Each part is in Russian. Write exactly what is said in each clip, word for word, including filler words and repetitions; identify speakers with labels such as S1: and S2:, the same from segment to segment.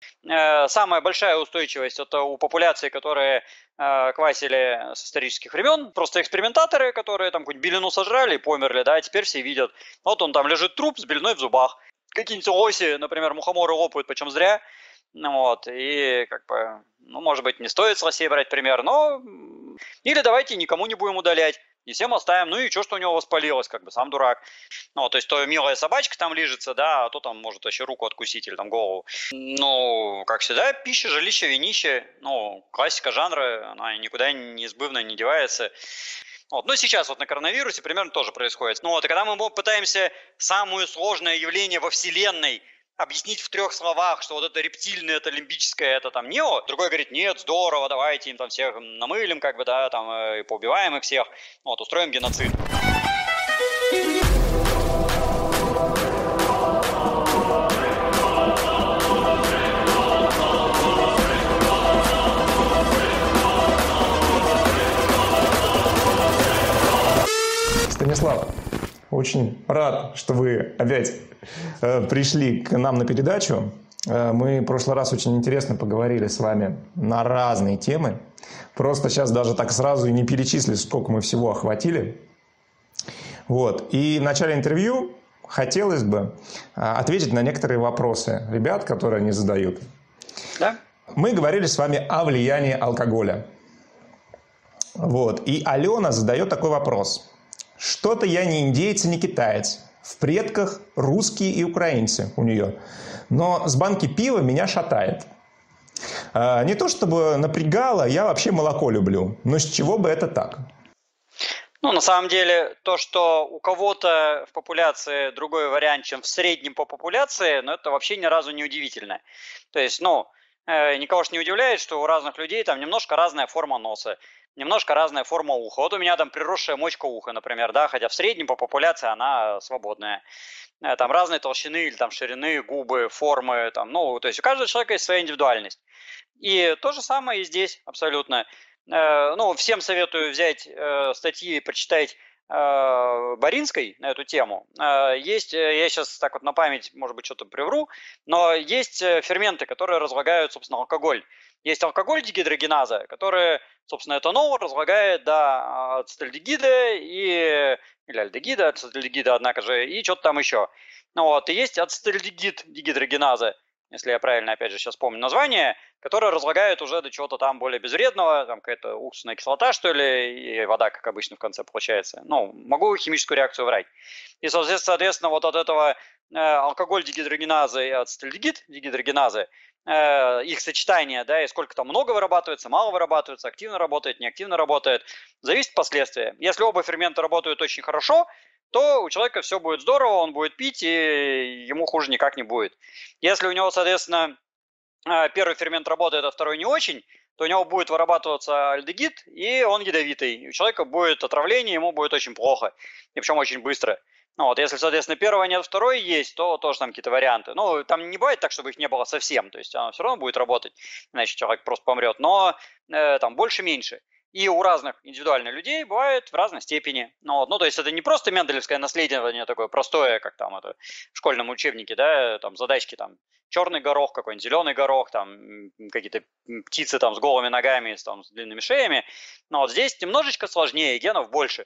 S1: Э, самая большая устойчивость – это у популяций, которые э, квасили с исторических времен. Просто экспериментаторы, которые там какую-нибудь белину сожрали и померли, да, теперь все видят. Вот он там лежит труп с белиной в зубах. Какие-нибудь оси, например, мухоморы лопают, почем зря. Ну вот, и как бы, ну, может быть, не стоит с России брать пример, но или давайте никому не будем удалять, и всем оставим, ну и что, что у него воспалилось, как бы, сам дурак. Ну, то есть, то милая собачка там лежится, да, а то там может вообще руку откусить или там голову. Ну, как всегда, пища, жилище, винище, ну, классика жанра, она никуда неизбывно не девается. Вот. Ну, сейчас вот на коронавирусе примерно тоже происходит. Ну, вот, и когда мы пытаемся самое сложное явление во Вселенной объяснить в трех словах, что вот это рептильное, это лимбическое, это там нео, другой говорит, нет, здорово, давайте им там всех намылим, как бы, да, там, и поубиваем их всех, вот, устроим геноцид.
S2: Станислав, очень рад, что вы опять э, пришли к нам на передачу. Э, мы в прошлый раз очень интересно поговорили с вами на разные темы. Просто сейчас даже так сразу и не перечислить, сколько мы всего охватили. Вот. И в начале интервью хотелось бы э, ответить на некоторые вопросы ребят, которые они задают.
S1: Да?
S2: Мы говорили с вами о влиянии алкоголя. Вот. И Алена задает такой вопрос. Что-то я не индеец и не китаец. В предках русские и украинцы у нее. Но с банки пива меня шатает. А, не то чтобы напрягало, я вообще молоко люблю. Но с чего бы это так?
S1: Ну, на самом деле, то, что у кого-то в популяции другой вариант, чем в среднем по популяции, ну, это вообще ни разу не удивительно. То есть, ну, э, никого ж не удивляет, что у разных людей там немножко разная форма носа, немножко разная форма уха. Вот у меня там приросшая мочка уха, например, да, хотя в среднем по популяции она свободная. Э, Там разные толщины или там ширины, губы, формы, там, ну, то есть у каждого человека есть своя индивидуальность. И то же самое и здесь абсолютно. Э, Ну, всем советую взять э, статьи, прочитать э, Боринской на эту тему. Э, Есть, э, я сейчас так вот на память, может быть, что-то привру, но есть э, ферменты, которые разлагают, собственно, алкоголь. Есть алкоголь дегидрогеназа, который, собственно, этанол разлагает до ацетальдегида и или альдегида, ацетальдегида, однако же, и что-то там еще. Ну вот, и есть ацетальдегид дегидрогеназа, если я правильно, опять же, сейчас помню название, которое разлагает уже до чего-то там более безвредного, там какая-то уксусная кислота, что ли, и вода, как обычно, в конце получается. Ну, могу химическую реакцию врать. И, соответственно, вот от этого э, алкоголь дегидрогеназы и ацетальдегид дегидрогеназы, э, их сочетание, да, и сколько там много вырабатывается, мало вырабатывается, активно работает, неактивно работает, зависит от последствия. Если оба фермента работают очень хорошо, то у человека все будет здорово, он будет пить, и ему хуже никак не будет. Если у него, соответственно, первый фермент работает, а второй не очень, то у него будет вырабатываться альдегид, и он ядовитый. И у человека будет отравление, ему будет очень плохо, и причем очень быстро. Ну вот, если, соответственно, первого нет, второй есть, то тоже там какие-то варианты. Ну, там не бывает так, чтобы их не было совсем, то есть оно все равно будет работать, иначе человек просто помрет, но э, там больше-меньше. И у разных индивидуальных людей бывает в разной степени. Ну, вот, ну, то есть это не просто менделевское наследование такое простое, как там это в школьном учебнике, да, там задачки там черный горох, какой-нибудь зеленый горох, там какие-то птицы там с голыми ногами, с, там, с длинными шеями. Но вот здесь немножечко сложнее, генов больше.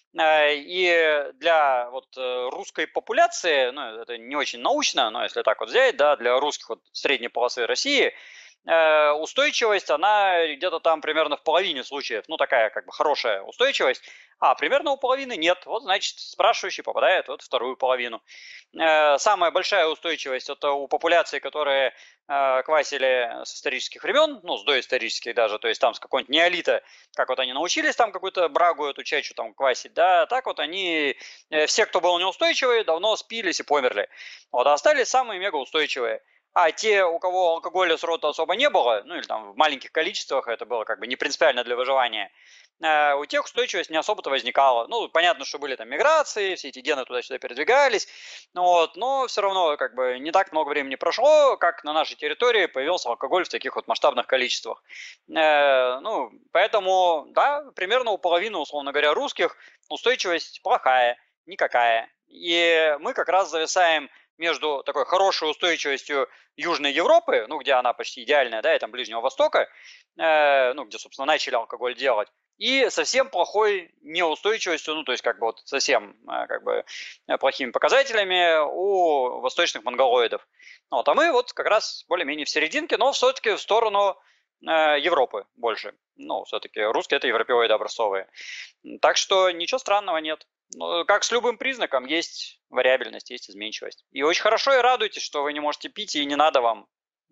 S1: И для вот русской популяции, ну, это не очень научно, но если так вот взять, да, для русских вот средней полосы России, устойчивость, она где-то там примерно в половине случаев, ну, такая как бы хорошая устойчивость, а примерно у половины нет. Вот, значит, спрашивающий попадает вот в вторую половину. Самая большая устойчивость – это у популяций, которые квасили с исторических времен, ну, с доисторических даже, то есть там с какого-нибудь неолита, как вот они научились там какую-то брагу эту чачу там квасить, да, так вот они, все, кто был неустойчивый, давно спились и померли. Вот, а остались самые мегаустойчивые. А те, у кого алкоголя с рота особо не было, ну или там в маленьких количествах, это было как бы не принципиально для выживания, э, у тех устойчивость не особо-то возникала. Ну, понятно, что были там миграции, все эти гены туда-сюда передвигались, ну, вот, но все равно как бы не так много времени прошло, как на нашей территории появился алкоголь в таких вот масштабных количествах. Э, ну, поэтому, да, примерно у половины, условно говоря, русских устойчивость плохая, никакая. И мы как раз зависаем между такой хорошей устойчивостью Южной Европы, ну, где она почти идеальная, да, и там Ближнего Востока, э, ну, где, собственно, начали алкоголь делать, и совсем плохой неустойчивостью, ну, то есть, как бы, вот совсем, э, как бы, плохими показателями у восточных монголоидов. Вот, а мы вот как раз более-менее в серединке, но все-таки в сторону э, Европы больше. Ну, все-таки русские – это европеоиды образцовые. Так что ничего странного нет. Ну, как с любым признаком, есть вариабельность, есть изменчивость. И очень хорошо и радуйтесь, что вы не можете пить, и не надо вам.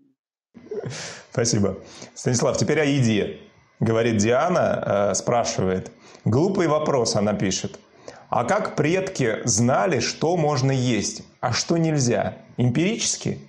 S2: Спасибо. Станислав, теперь о еде. Говорит Диана, э, спрашивает. Глупый вопрос, она пишет. А как предки знали, что можно есть, а что нельзя? Эмпирически?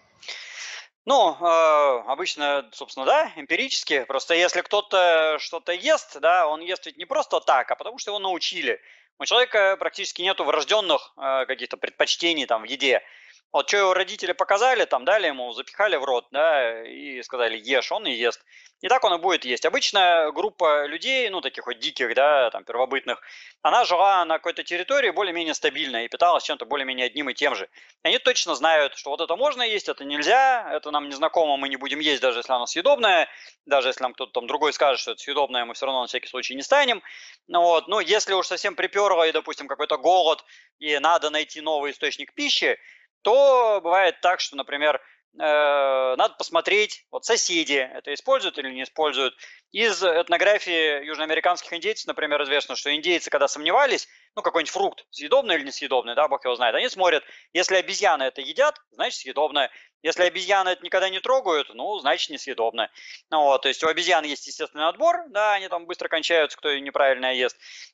S1: Ну, э, обычно, собственно, да, эмпирически. Просто если кто-то что-то ест, да, он ест ведь не просто так, а потому что его научили. У человека практически нету врожденных э, каких-то предпочтений там в еде. Вот что его родители показали, там дали ему, запихали в рот, да, и сказали ешь, он и ест. И так он и будет есть. Обычно группа людей, ну, таких вот диких, да, там, первобытных, она жила на какой-то территории более-менее стабильно и питалась чем-то более-менее одним и тем же. Они точно знают, что вот это можно есть, это нельзя, это нам незнакомо, мы не будем есть, даже если оно съедобное, даже если нам кто-то там другой скажет, что это съедобное, мы все равно на всякий случай не станем. Ну, вот. Ну, если уж совсем приперло и, допустим, какой-то голод, и надо найти новый источник пищи, то бывает так, что, например, э, надо посмотреть, вот соседи это используют или не используют. Из этнографии южноамериканских индейцев, например, известно, что индейцы, когда сомневались, ну, какой-нибудь фрукт, съедобный или несъедобный, да, бог его знает, они смотрят, если обезьяны это едят, значит, съедобное. Если обезьяны это никогда не трогают, ну, значит, несъедобное. Ну, вот, то есть у обезьян есть естественный отбор, да, они там быстро кончаются, кто неправильно ест.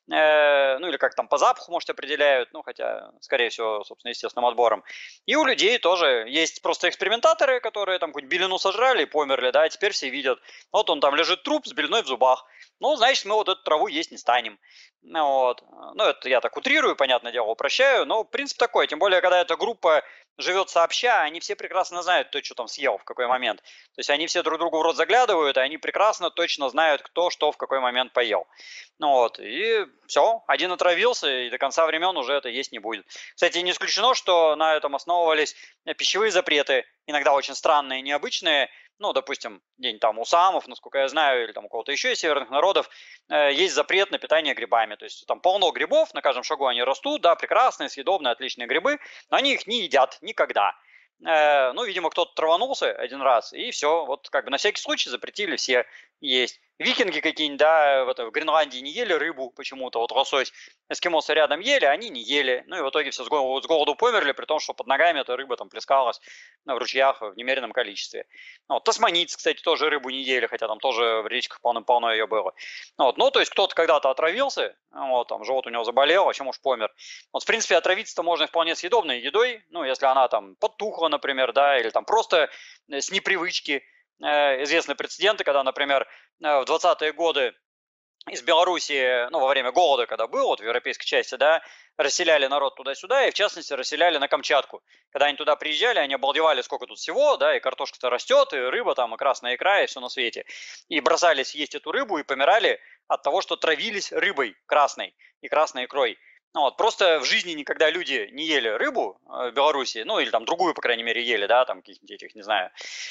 S1: Э, ну, или как там по запаху, может, определяют, ну, хотя, скорее всего, собственно, естественным отбором. И у людей тоже есть просто экспериментаторы, которые там какую-нибудь белину сожрали и померли, да, и теперь все видят. Вот он там лежит труп с белиной в зубах. Ну, значит, мы вот эту траву есть не станем. Ну, вот. Ну, это я так утрирую, понятное дело, упрощаю, но принцип такой. Тем более, когда эта группа живет сообща, они все прекрасно знают, кто что там съел в какой момент. То есть они все друг другу в рот заглядывают, и они прекрасно точно знают, кто что в какой момент поел. Ну вот, и все, один отравился, и до конца времен уже это есть не будет. Кстати, не исключено, что на этом основывались пищевые запреты, иногда очень странные, необычные. Ну, допустим, где-нибудь там у саамов, насколько я знаю, или там у кого-то еще из северных народов, э, есть запрет на питание грибами. То есть там полно грибов, на каждом шагу они растут, да, прекрасные, съедобные, отличные грибы, но они их не едят никогда. Э, ну, видимо, кто-то траванулся один раз, и все, вот как бы на всякий случай запретили все есть. Викинги какие-нибудь, да, в, это, в Гренландии не ели рыбу почему-то, вот лосось. Эскимосы рядом ели, они не ели. Ну и в итоге все с голоду, с голоду померли, при том, что под ногами эта рыба там плескалась в ручьях в немеренном количестве. Вот, тасманийцы, кстати, тоже рыбу не ели, хотя там тоже в речках полно-полно ее было. Вот, ну, то есть кто-то когда-то отравился, вот, там живот у него заболел, а чем уж помер. Вот, в принципе, отравиться-то можно вполне съедобной едой, ну, если она там подтухла, например, да, или там просто с непривычки. Известны прецеденты, когда, например, в двадцатые годы из Белоруссии, ну, во время голода, когда был, вот в европейской части, да, расселяли народ туда-сюда, и в частности расселяли на Камчатку. Когда они туда приезжали, они обалдевали, сколько тут всего, да, и картошка-то растет, и рыба там, и красная икра, и все на свете. И бросались есть эту рыбу, и помирали от того, что травились рыбой красной и красной икрой. Ну, вот, просто в жизни никогда люди не ели рыбу в Беларуси, ну, или там другую, по крайней мере, ели, да, там каких-нибудь этих, не знаю,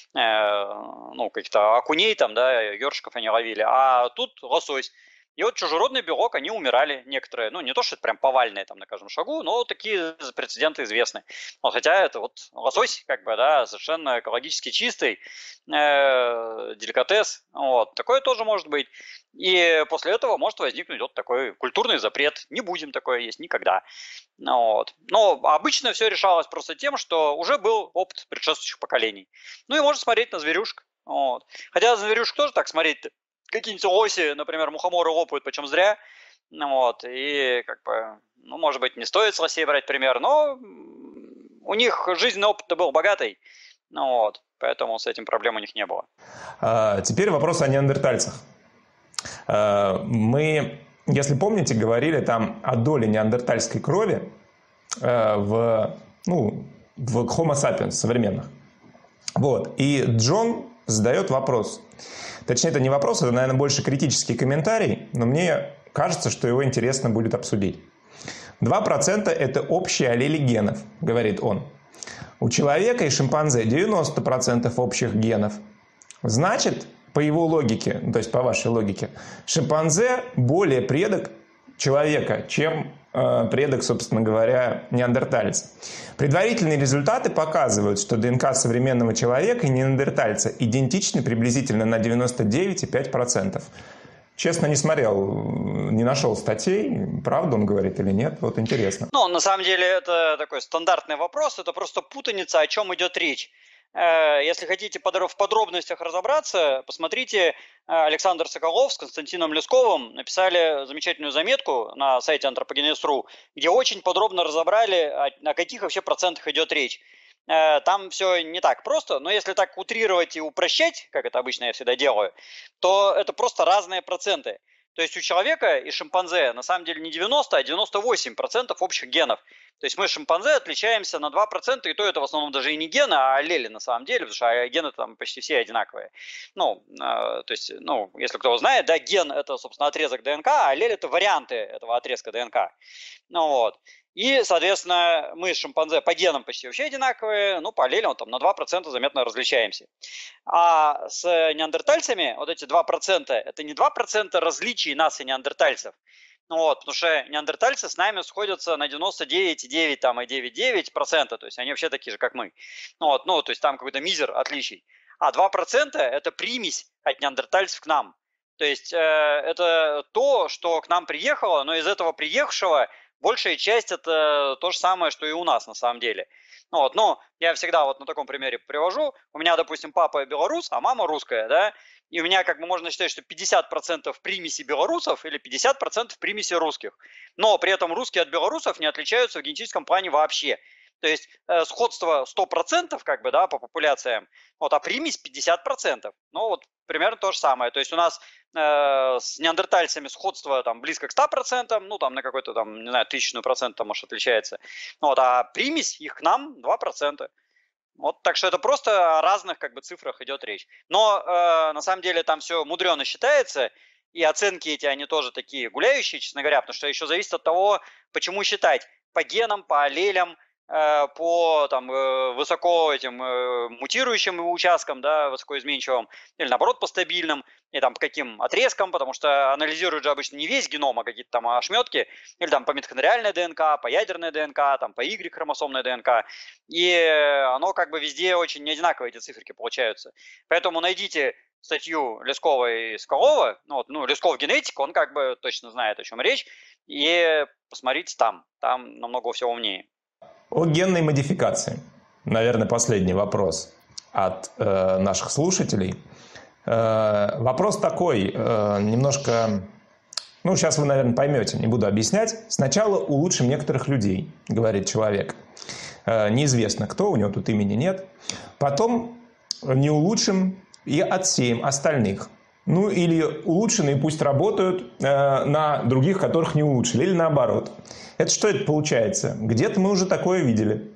S1: э, ну, каких-то окуней там, да, ёршиков они ловили, а тут лосось. И вот чужеродный белок, они умирали некоторые, ну, не то, что это прям повальные там на каждом шагу, но такие прецеденты известны. Вот, хотя это вот лосось, как бы, да, совершенно экологически чистый, э, деликатес, вот, такое тоже может быть. И после этого может возникнуть вот такой культурный запрет, не будем такое есть никогда. Вот. Но обычно все решалось просто тем, что уже был опыт предшествующих поколений. Ну и можно смотреть на зверюшек. Вот. Хотя зверюшек тоже так смотреть-то. Какие-нибудь лоси, например, мухоморы лопают, почем зря. Вот, и как бы, ну, может быть, не стоит с лосей брать пример, но у них жизненный опыт был богатый. Ну, вот, поэтому с этим проблем у них не было.
S2: А, теперь вопрос о неандертальцах. А, мы, если помните, говорили там о доле неандертальской крови а, в, ну, в Homo sapiens современных. Вот, и Джон задает вопрос. Точнее, это не вопрос, это, наверное, больше критический комментарий, но мне кажется, что его интересно будет обсудить. два процента – это общий аллель генов, говорит он. У человека и шимпанзе девяносто процентов общих генов. Значит, по его логике, то есть по вашей логике, шимпанзе более предок человека, чем э, предок, собственно говоря, неандертальца. Предварительные результаты показывают, что ДНК современного человека и неандертальца идентичны приблизительно на девяносто девять и пять десятых процента. Честно, не смотрел, не нашел статей, правда он говорит или нет, вот интересно.
S1: Ну, на самом деле, это такой стандартный вопрос, это просто путаница, о чем идет речь. Если хотите в подробностях разобраться, посмотрите, Александр Соколов с Константином Лесковым написали замечательную заметку на сайте антропогенез точка ру, где очень подробно разобрали, о каких вообще процентах идет речь. Там все не так просто, но если так утрировать и упрощать, как это обычно я всегда делаю, то это просто разные проценты. То есть у человека и шимпанзе на самом деле не девяносто, а девяносто восемь процентов общих генов. То есть мы шимпанзе отличаемся на два процента, и то это в основном даже и не гены, а аллели на самом деле, потому что гены там почти все одинаковые. Ну, э, то есть, ну, если кто знает, да, ген это, собственно, отрезок ДНК, а аллель это варианты этого отрезка ДНК. Ну вот. И, соответственно, мы с шимпанзе по генам почти вообще одинаковые, ну, по аллелям там, на два процента заметно различаемся. А с неандертальцами вот эти два процента, это не два процента различий нас и неандертальцев. Ну вот, потому что неандертальцы с нами сходятся на девяносто девять и девять там, и девять целых девять десятых процента, то есть они вообще такие же, как мы. Ну, вот, ну то есть там какой-то мизер отличий. А два процента это примесь от неандертальцев к нам. То есть э, это то, что к нам приехало, но из этого приехавшего большая часть это то же самое, что и у нас на самом деле. Ну, вот, но я всегда вот на таком примере привожу. У меня, допустим, папа белорус, а мама русская, да, и у меня как бы можно считать, что пятьдесят процентов примеси белорусов или пятьдесят процентов примеси русских. Но при этом русские от белорусов не отличаются в генетическом плане вообще. То есть э, сходство сто процентов как бы, да, по популяциям, вот, а примесь пятьдесят процентов. Ну вот примерно то же самое. То есть у нас э, с неандертальцами сходство там близко к ста процентам, ну там на какой-то там, не знаю, тысячную процент там, может, отличается. Вот, а примесь их к нам два процента. Вот, так что это просто о разных как бы цифрах идет речь. Но э, на самом деле там все мудрено считается, и оценки эти, они тоже такие гуляющие, честно говоря, потому что еще зависит от того, почему считать. По генам, по аллелям, по там, высоко этим мутирующим участкам, да, высокоизменчивым, или наоборот по стабильным, и там по каким отрезкам, потому что анализируют же обычно не весь геном, а какие-то там ошметки, или там по митохондриальной ДНК, по ядерной ДНК, там по Y-хромосомной ДНК, и оно как бы везде очень неодинаковые эти циферки получаются. Поэтому найдите статью Лескова и Соколова, ну, вот, ну, Лесков генетик, он как бы точно знает, о чем речь, и посмотрите там, там намного всего умнее.
S2: О генной модификации. Наверное, последний вопрос от э, наших слушателей. Э, вопрос такой, э, немножко, ну, сейчас вы, наверное, поймете, не буду объяснять. Сначала улучшим некоторых людей, говорит человек. Э, неизвестно кто, у него тут имени нет. Потом не улучшим и отсеем остальных. Ну, или улучшенные пусть работают э, на других, которых не улучшили, или наоборот. Это что это получается? Где-то мы уже такое видели.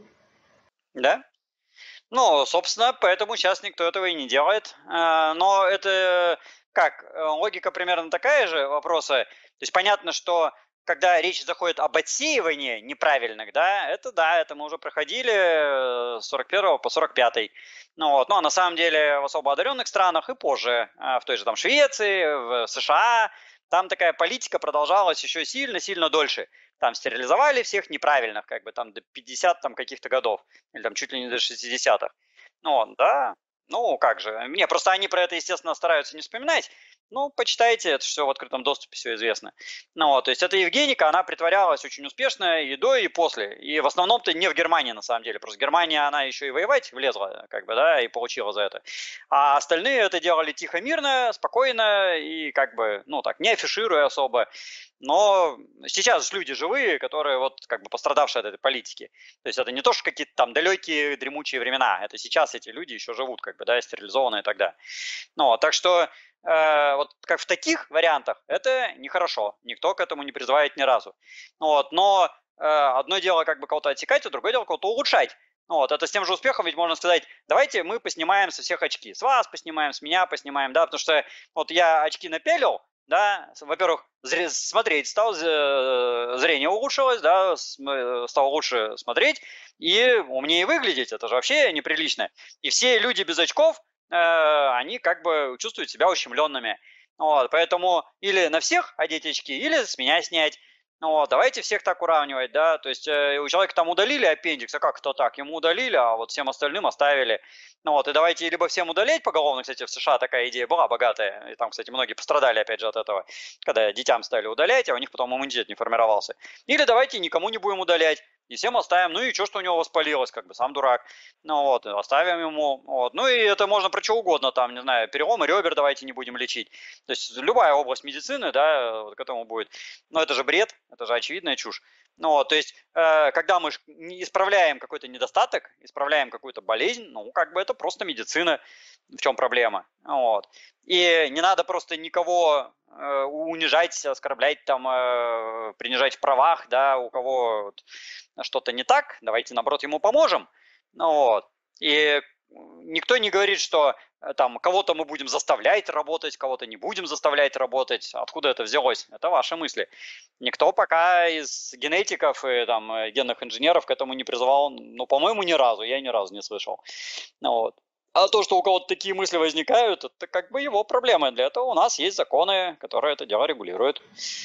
S1: Да. Ну, собственно, поэтому сейчас никто этого и не делает. Но это как? Логика примерно такая же вопроса. То есть понятно, что когда речь заходит об отсеивании неправильных, да, это да, это мы уже проходили с сорок первого по сорок пятый. Ну, вот. Ну, а на самом деле в особо одаренных странах и позже, в той же там Швеции, в США, там такая политика продолжалась еще сильно-сильно дольше. Там стерилизовали всех неправильных, как бы там до пятидесятых там каких-то годов, или там чуть ли не до шестидесятых. Ну, да, ну как же. Не, просто они про это, естественно, стараются не вспоминать. Ну, почитайте, это все в открытом доступе, все известно. Ну, вот, то есть эта Евгеника, она притворялась очень успешно и до, и после. И в основном-то не в Германии, на самом деле. Просто Германия, она еще и воевать влезла, как бы, да, и получила за это. А остальные это делали тихо, мирно, спокойно и как бы, ну, так, не афишируя особо. Но сейчас люди живые, которые вот как бы пострадавшие от этой политики. То есть это не то, что какие-то там далекие дремучие времена. Это сейчас эти люди еще живут, как бы, да, стерилизованные тогда. Ну, так что э, вот как в таких вариантах это нехорошо. Никто к этому не призывает ни разу. Вот, но э, одно дело как бы кого-то отсекать, а другое дело кого-то улучшать. Вот, это с тем же успехом ведь можно сказать, давайте мы поснимаем со всех очки. С вас поснимаем, с меня поснимаем, да, потому что вот я очки напялил, да, во-первых, смотреть стал, зрение улучшилось, да, стал лучше смотреть и умнее выглядеть, это же вообще неприлично. И все люди без очков, они как бы чувствуют себя ущемленными. Вот, поэтому или на всех одеть очки, или с меня снять. Вот, давайте всех так уравнивать, да, то есть э, у человека там удалили аппендикс, а как это так, ему удалили, а вот всем остальным оставили. Ну вот, и давайте либо всем удалять поголовно, кстати, в США такая идея была богатая, и там, кстати, многие пострадали, опять же, от этого, когда детям стали удалять, а у них потом иммунитет не формировался. Или давайте никому не будем удалять, и всем оставим, ну и что, что у него воспалилось, как бы, сам дурак, ну вот, оставим ему, вот, ну и это можно про что угодно, там, не знаю, переломы ребер давайте не будем лечить, то есть любая область медицины, да, вот к этому будет, но это же бред, это же очевидная чушь. Ну, вот, то есть, э, когда мы исправляем какой-то недостаток, исправляем какую-то болезнь, ну, как бы это просто медицина, в чем проблема, вот. И не надо просто никого э, унижать, оскорблять, там, э, принижать в правах, да, у кого вот что-то не так, давайте, наоборот, ему поможем, ну, вот. И никто не говорит, что там кого-то мы будем заставлять работать, кого-то не будем заставлять работать. Откуда это взялось? Это ваши мысли. Никто пока из генетиков и там генных инженеров к этому не призывал, ну, по-моему, ни разу, я ни разу не слышал. Ну, вот. А то, что у кого-то такие мысли возникают, это как бы его проблемы. Для этого у нас есть законы, которые это дело регулируют.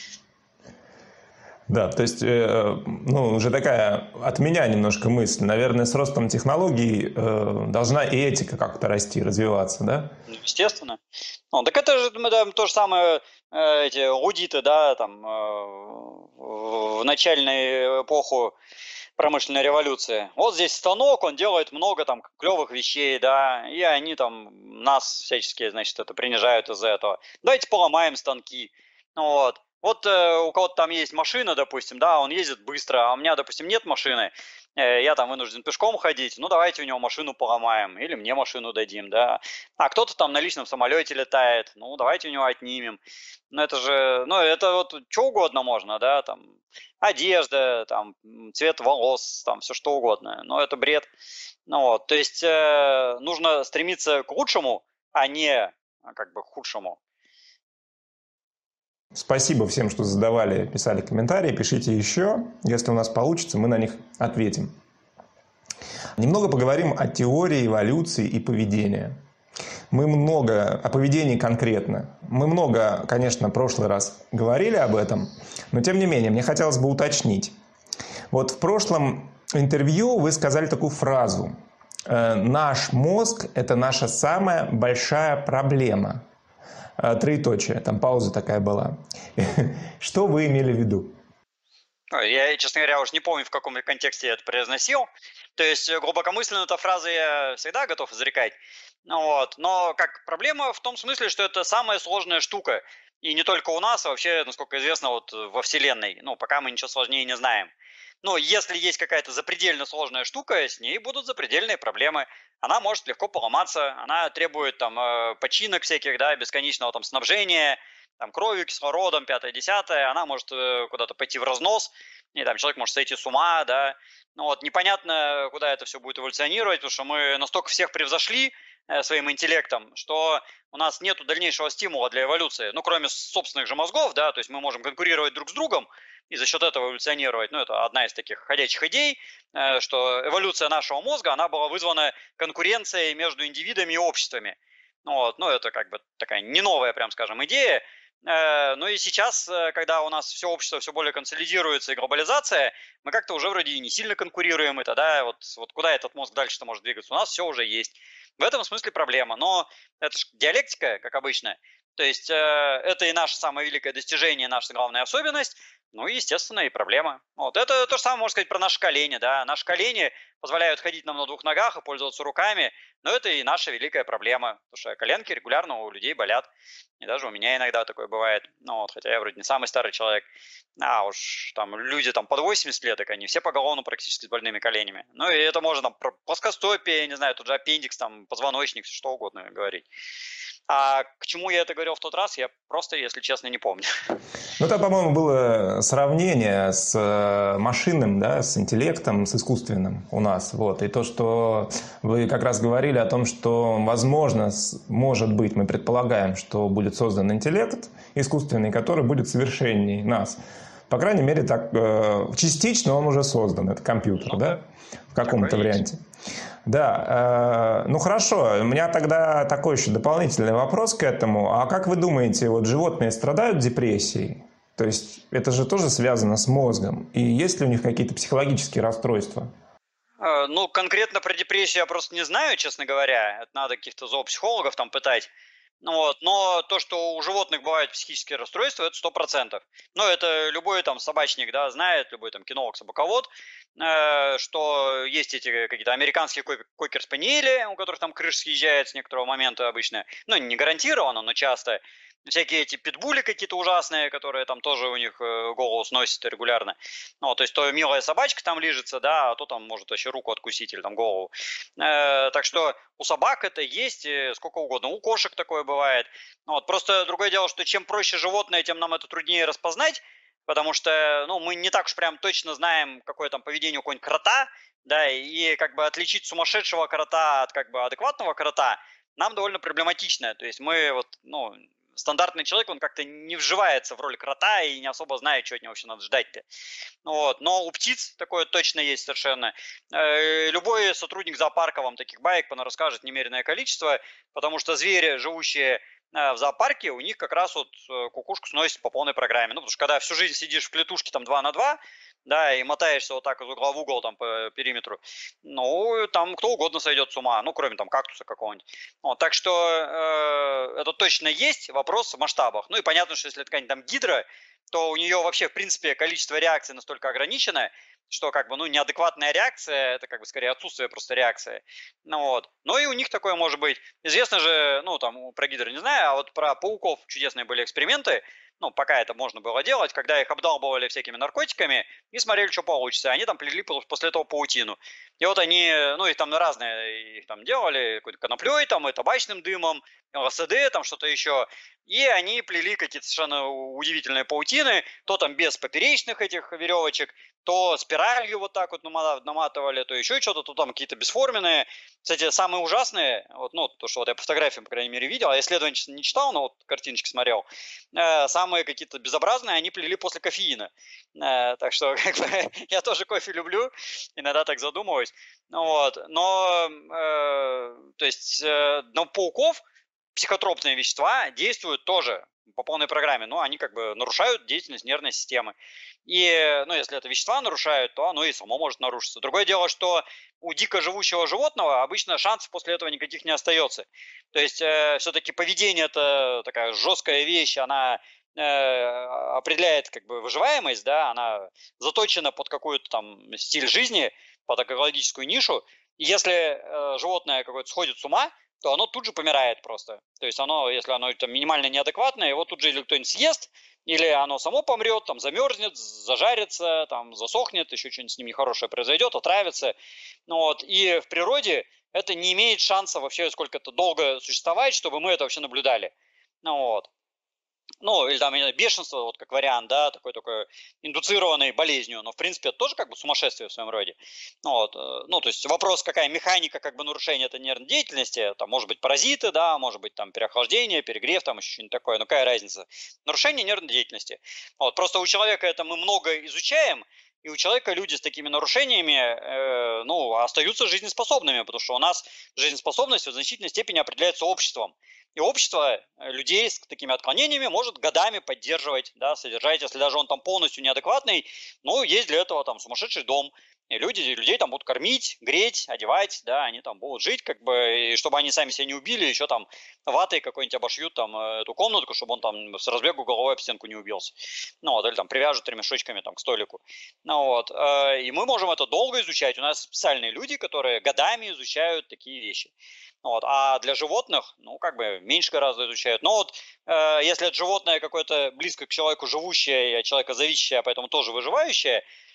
S2: Да, то есть, э, ну, уже такая от меня немножко мысль. Наверное, с ростом технологий э, должна и этика как-то расти, развиваться, да?
S1: Ну, естественно. Ну, так это же да, то же самое, э, эти лудиты, да, там, э, в начальную эпоху промышленной революции. Вот здесь станок, он делает много там клевых вещей, да, и они там нас всячески, значит, это принижают из-за этого. Давайте поломаем станки. Вот. Вот э, у кого-то там есть машина, допустим, да, он ездит быстро, а у меня, допустим, нет машины, э, я там вынужден пешком ходить, ну давайте у него машину поломаем, или мне машину дадим, да. А кто-то там на личном самолете летает, ну давайте у него отнимем. Ну это же, ну это вот что угодно можно, да, там одежда, там цвет волос, там все что угодно, но это бред. Ну вот, то есть э, нужно стремиться к лучшему, а не как бы к худшему.
S2: Спасибо всем, что задавали, писали комментарии. Пишите еще. Если у нас получится, мы на них ответим. Немного поговорим о теории эволюции и поведения. Мы много, о поведении конкретно. Мы много, конечно, в прошлый раз говорили об этом, но тем не менее, мне хотелось бы уточнить. Вот в прошлом интервью вы сказали такую фразу. «Наш мозг – это наша самая большая проблема». Троеточие, там пауза такая была. Что вы имели в виду?
S1: Я, честно говоря, уж не помню, в каком контексте я это произносил. То есть глубокомысленно эту фразу я всегда готов изрекать. Вот. Но как проблема в том смысле, что это самая сложная штука. И не только у нас, а вообще, насколько известно, вот во Вселенной. Ну, пока мы ничего сложнее не знаем. Но если есть какая-то запредельно сложная штука, с ней будут запредельные проблемы. Она может легко поломаться, она требует там починок всяких, да, бесконечного там снабжения, там кровью, кислородом, пятое-десятое, она может куда-то пойти в разнос, и там человек может сойти с ума, да. Ну вот непонятно, куда это все будет эволюционировать, потому что мы настолько всех превзошли своим интеллектом, что у нас нет дальнейшего стимула для эволюции, ну кроме собственных же мозгов, да, то есть мы можем конкурировать друг с другом, и за счет этого эволюционировать. Ну, это одна из таких ходячих идей, что эволюция нашего мозга, она была вызвана конкуренцией между индивидами и обществами. Ну, вот, ну это как бы такая не новая, прям скажем, идея. Ну и сейчас, когда у нас все общество все более консолидируется и глобализация, мы как-то уже вроде и не сильно конкурируем, и тогда вот, вот куда этот мозг дальше-то может двигаться? У нас все уже есть. В этом смысле проблема. Но это же диалектика, как обычно. То есть это и наше самое великое достижение, наша главная особенность. Ну и, естественно, и проблема. Вот. Это то же самое можно сказать про наши колени. Да? Наши колени позволяют ходить нам на двух ногах и пользоваться руками, но это и наша великая проблема, потому что коленки регулярно у людей болят. И даже у меня иногда такое бывает. Ну, вот, хотя я вроде не самый старый человек. А уж там люди там под восемьдесят лет, так они все поголовно практически с больными коленями. Ну и это можно там про плоскостопие, не знаю, тут же аппендикс, там, позвоночник, что угодно говорить. А к чему я это говорил в тот раз, я просто, если честно, не помню.
S2: Ну, там, по-моему, было сравнение с э, машинным, да, с интеллектом, с искусственным у нас. Вот. И то, что вы как раз говорили о том, что, возможно, может быть, мы предполагаем, что будет создан интеллект искусственный, который будет совершеннее нас. По крайней мере, так, э, частично он уже создан, это компьютер, ну, да, в каком-то варианте. Да, э, ну хорошо, у меня тогда такой еще дополнительный вопрос к этому. А как вы думаете, вот животные страдают депрессией? То есть это же тоже связано с мозгом. И есть ли у них какие-то психологические расстройства?
S1: Э, ну, конкретно про депрессию я просто не знаю, честно говоря. Это надо каких-то зоопсихологов там пытать. Ну вот, но то, что у животных бывают психические расстройства, это сто процентов. Ну, это любой там собачник, да, знает, любой там кинолог, собаковод, э, что есть эти какие-то американские кокер-спаниели, у которых там крыша съезжает с некоторого момента обычно. Ну, не гарантированно, но часто. Всякие эти питбули какие-то ужасные, которые там тоже у них голову сносят регулярно. Ну, то есть то милая собачка там лежится, да, а то там может вообще руку откусить или там голову. Э, так что у собак это есть сколько угодно. У кошек такое бывает. Вот. Просто другое дело, что чем проще животное, тем нам это труднее распознать, потому что ну, мы не так уж прям точно знаем, какое там поведение у какого-нибудь крота, да, и как бы отличить сумасшедшего крота от как бы адекватного крота нам довольно проблематично. То есть мы вот, ну, стандартный человек, он как-то не вживается в роль крота и не особо знает, что от него вообще надо ждать-то. Вот. Но у птиц такое точно есть совершенно. Любой сотрудник зоопарка вам таких баек расскажет немеренное количество, потому что звери, живущие в зоопарке, у них как раз вот кукушку сносит по полной программе. Ну, потому что когда всю жизнь сидишь в клетушке там два на два, да, и мотаешься вот так из угла в угол там по периметру, ну, там кто угодно сойдет с ума, ну, кроме там кактуса какого-нибудь. Вот, так что э, это точно есть, вопрос в масштабах. Ну, и понятно, что если это какая-нибудь там гидра, то у нее вообще, в принципе, количество реакций настолько ограничено, что как бы, ну, неадекватная реакция, это как бы скорее отсутствие просто реакции. Ну вот. Но и у них такое может быть. Известно же, ну, там, про гидры не знаю, а вот про пауков чудесные были эксперименты, ну, пока это можно было делать, когда их обдалбывали всякими наркотиками и смотрели, что получится. Они там плели после этого паутину. И вот они, ну, их там разные, их там делали, какой-то коноплей там, и табачным дымом, ЛСД, там что-то еще. И они плели какие-то совершенно удивительные паутины, то там без поперечных этих веревочек, то спиралью вот так вот наматывали, то еще что-то, то там какие-то бесформенные. Кстати, самые ужасные, вот, ну, то, что вот я по фотографиям, по крайней мере, видел, а исследования не читал, но вот картиночки смотрел, э, самые какие-то безобразные они плели после кофеина. Э, так что, как бы, я тоже кофе люблю, иногда так задумываюсь. Вот, но, э, то есть, э, но пауков психотропные вещества действуют тоже по полной программе, но они как бы нарушают деятельность нервной системы. И, ну, если это вещества нарушают, то оно и само может нарушиться. Другое дело, что у дико живущего животного обычно шансов после этого никаких не остается. То есть э, все-таки поведение – это такая жесткая вещь, она э, определяет как бы выживаемость, да, она заточена под какой-то там стиль жизни, под экологическую нишу. И если э, животное какое-то сходит с ума, то оно тут же помирает просто. То есть оно, если оно там минимально неадекватное, его тут же или кто-нибудь съест, или оно само помрет, там замерзнет, зажарится, там засохнет, еще что-нибудь с ним нехорошее произойдет, отравится. Ну вот. И в природе это не имеет шанса вообще сколько-то долго существовать, чтобы мы это вообще наблюдали. Ну вот. Ну, или там бешенство, вот как вариант, да, такой такой индуцированной болезнью, но в принципе это тоже как бы сумасшествие в своем роде. Ну, вот, ну, то есть вопрос, какая механика как бы нарушения этой нервной деятельности, там может быть паразиты, да, может быть там переохлаждение, перегрев, там еще что-нибудь такое, ну какая разница? Нарушение нервной деятельности. Вот, просто у человека это мы много изучаем, и у человека люди с такими нарушениями, э, ну, остаются жизнеспособными, потому что у нас жизнеспособность в значительной степени определяется обществом. И общество людей с такими отклонениями может годами поддерживать, да, содержать, если даже он там полностью неадекватный, ну, есть для этого там сумасшедший дом, и люди, людей там будут кормить, греть, одевать, да, они там будут жить, как бы, и чтобы они сами себя не убили, еще там ватой какой-нибудь обошьют там эту комнатку, чтобы он там с разбегу головой об стенку не убился. Ну, вот, или там привяжут ремешочками там к столику. Ну, вот, и мы можем это долго изучать. У нас специальные люди, которые годами изучают такие вещи. Вот. А для животных, ну, как бы меньше гораздо изучают. Но вот э, если это животное какое-то близко к человеку живущее, и от человека зависящее, а поэтому тоже выживающее,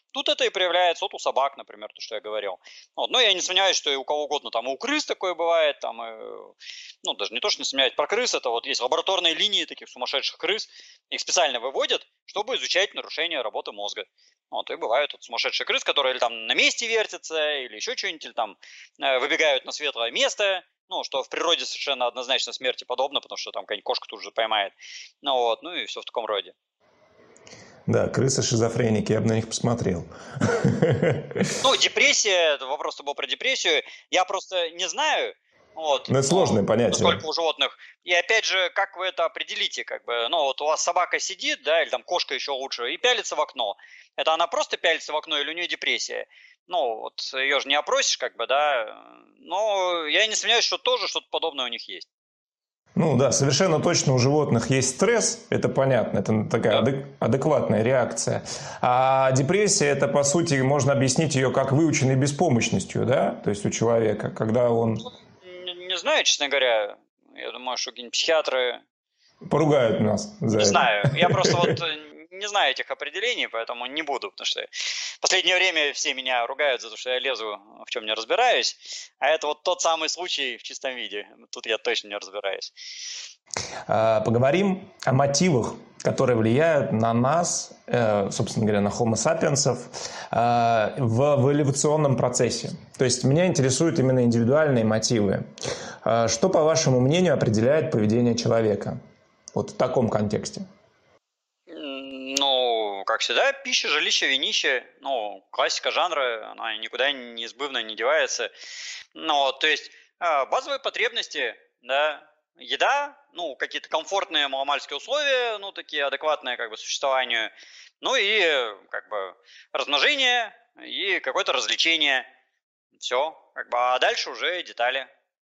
S1: Тут это и проявляется, вот у собак, например, то, что я говорил. Вот. Но я не сомневаюсь, что и у кого угодно, там и у крыс такое бывает, там, и, ну, даже не то, что не сомневаюсь, про крыс, это вот есть лабораторные линии таких сумасшедших крыс, их специально выводят, чтобы изучать нарушение работы мозга. Вот, и бывают вот сумасшедшие крыс, которые или там на месте вертятся, или еще что-нибудь, или там э, выбегают на светлое место, ну, что в природе совершенно однозначно смерти подобно, потому что там какая-нибудь кошка тут же поймает. Ну, вот, ну и все в таком роде.
S2: Да, крысы-шизофреники, я бы на них посмотрел.
S1: Ну, депрессия, вопрос был про депрессию. Я просто не знаю, вот,
S2: Но это сложное понятие.
S1: Сколько у животных. И опять же, как вы это определите, как бы, ну, вот у вас собака сидит, да, или там кошка еще лучше, и пялится в окно. Это она просто пялится в окно или у нее депрессия? Ну, вот ее же не опросишь, как бы, да. Но я не сомневаюсь, что тоже что-то подобное у них есть.
S2: Ну да, совершенно точно у животных есть стресс, это понятно, это такая
S1: Да.
S2: адекватная реакция. А депрессия, это по сути, можно объяснить ее как выученной беспомощностью, да, то есть у человека, когда он...
S1: Не, не знаю, честно говоря, я думаю, что какие-нибудь психиатры...
S2: Поругают нас за
S1: Не
S2: это.
S1: знаю, я просто вот не знаю этих определений, поэтому не буду, потому что в последнее время все меня ругают за то, что я лезу в чем не разбираюсь, а это вот тот самый случай в чистом виде, тут я точно не разбираюсь.
S2: Поговорим о мотивах, которые влияют на нас, собственно говоря, на Homo sapiens в эволюционном процессе. То есть меня интересуют именно индивидуальные мотивы. Что, по вашему мнению, определяет поведение человека? Вот в таком контексте.
S1: Ну, как всегда, пища, жилище, винище. Ну, классика жанра, она никуда неизбывно не девается. Ну, то есть базовые потребности, да, еда, ну, какие-то комфортные маломальские условия, ну, такие адекватные как бы существованию, ну и как бы размножение и какое-то развлечение. Все, как бы, а дальше уже детали.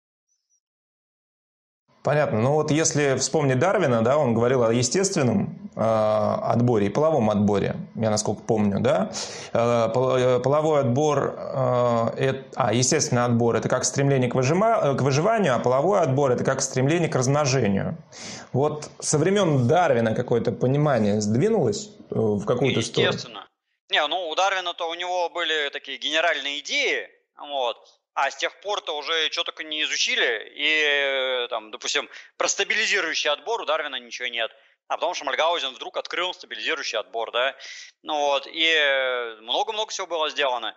S2: Понятно. Ну вот если вспомнить Дарвина, да, он говорил о естественном э, отборе и половом отборе, я насколько помню, да. Э, половой отбор, э, это, а, естественный отбор – это как стремление к, выжима, к выживанию, а половой отбор – это как стремление к размножению. Вот со времен Дарвина какое-то понимание сдвинулось в какую-то сторону?
S1: Естественно. Не, ну у Дарвина-то у него были такие генеральные идеи, вот. А с тех пор-то уже что только не изучили, и, там, допустим, про стабилизирующий отбор у Дарвина ничего нет. А потому что Мальгаузен вдруг открыл стабилизирующий отбор, да. Ну вот, и много-много всего было сделано.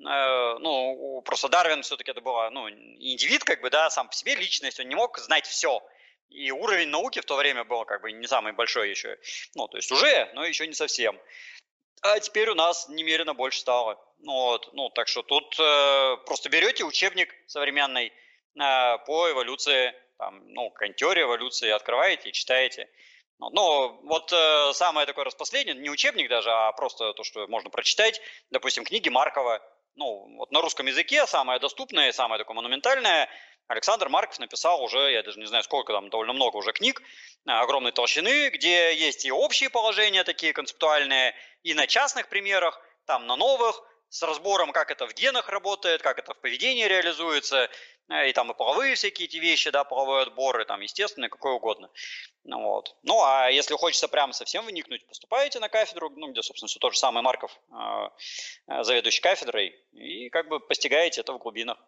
S1: Ну, просто Дарвин все-таки это было, ну, индивид, как бы, да, сам по себе личность, он не мог знать все. И уровень науки в то время был, как бы, не самый большой еще. Ну, то есть уже, но еще не совсем. А теперь у нас немерено больше стало. Вот, ну, так что тут э, просто берете учебник современный э, по эволюции, там, ну, какая-нибудь теория эволюции, открываете и читаете. Ну, ну вот э, самое такое распоследнее, не учебник даже, а просто то, что можно прочитать, допустим, книги Маркова. Ну, вот на русском языке самое доступное, самое такое монументальное. Александр Марков написал уже, я даже не знаю сколько, там довольно много уже книг, огромной толщины, где есть и общие положения такие концептуальные, и на частных примерах, там на новых, с разбором, как это в генах работает, как это в поведении реализуется, и там и половые всякие эти вещи, да, половой отбор, и там естественный, какой угодно. Ну, вот. Ну, а если хочется прямо совсем вникнуть, поступаете на кафедру, ну, где, собственно, все тот же самый Марков, э, заведующий кафедрой, и как бы постигаете это в глубинах.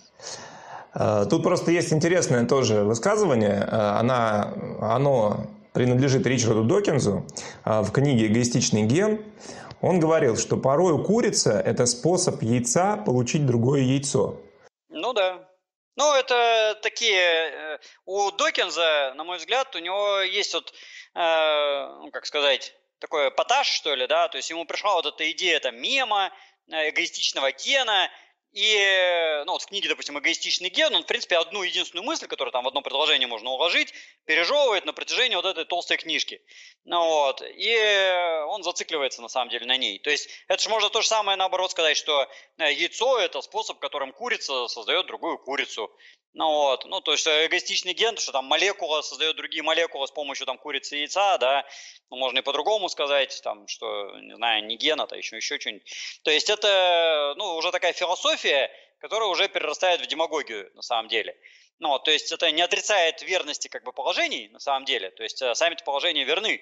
S2: Тут просто есть интересное тоже высказывание. Она, оно принадлежит Ричарду Докинзу в книге «Эгоистичный ген». Он говорил, что порой курица – это способ яйца получить другое яйцо.
S1: Ну да. Ну, это такие... У Докинза, на мой взгляд, у него есть вот, ну, как сказать, такой эпатаж, что ли, да, то есть ему пришла вот эта идея там мема, эгоистичного гена. И, ну, вот в книге, допустим, «Эгоистичный ген», он, в принципе, одну единственную мысль, которую там в одно предложение можно уложить, пережевывает на протяжении вот этой толстой книжки. Ну, вот. И он зацикливается, на самом деле, на ней. То есть это же можно то же самое, наоборот, сказать, что яйцо – это способ, которым курица создает другую курицу. Ну, вот. Ну, то есть эгоистичный ген, что там молекула создает другие молекулы с помощью там курицы и яйца, да, ну, можно и по-другому сказать, там, что, не знаю, не ген, а еще, еще что-нибудь. То есть это, ну, уже такая философия, которая уже перерастает в демагогию, на самом деле. Ну, то есть это не отрицает верности как бы положений, на самом деле, то есть сами-то положения верны.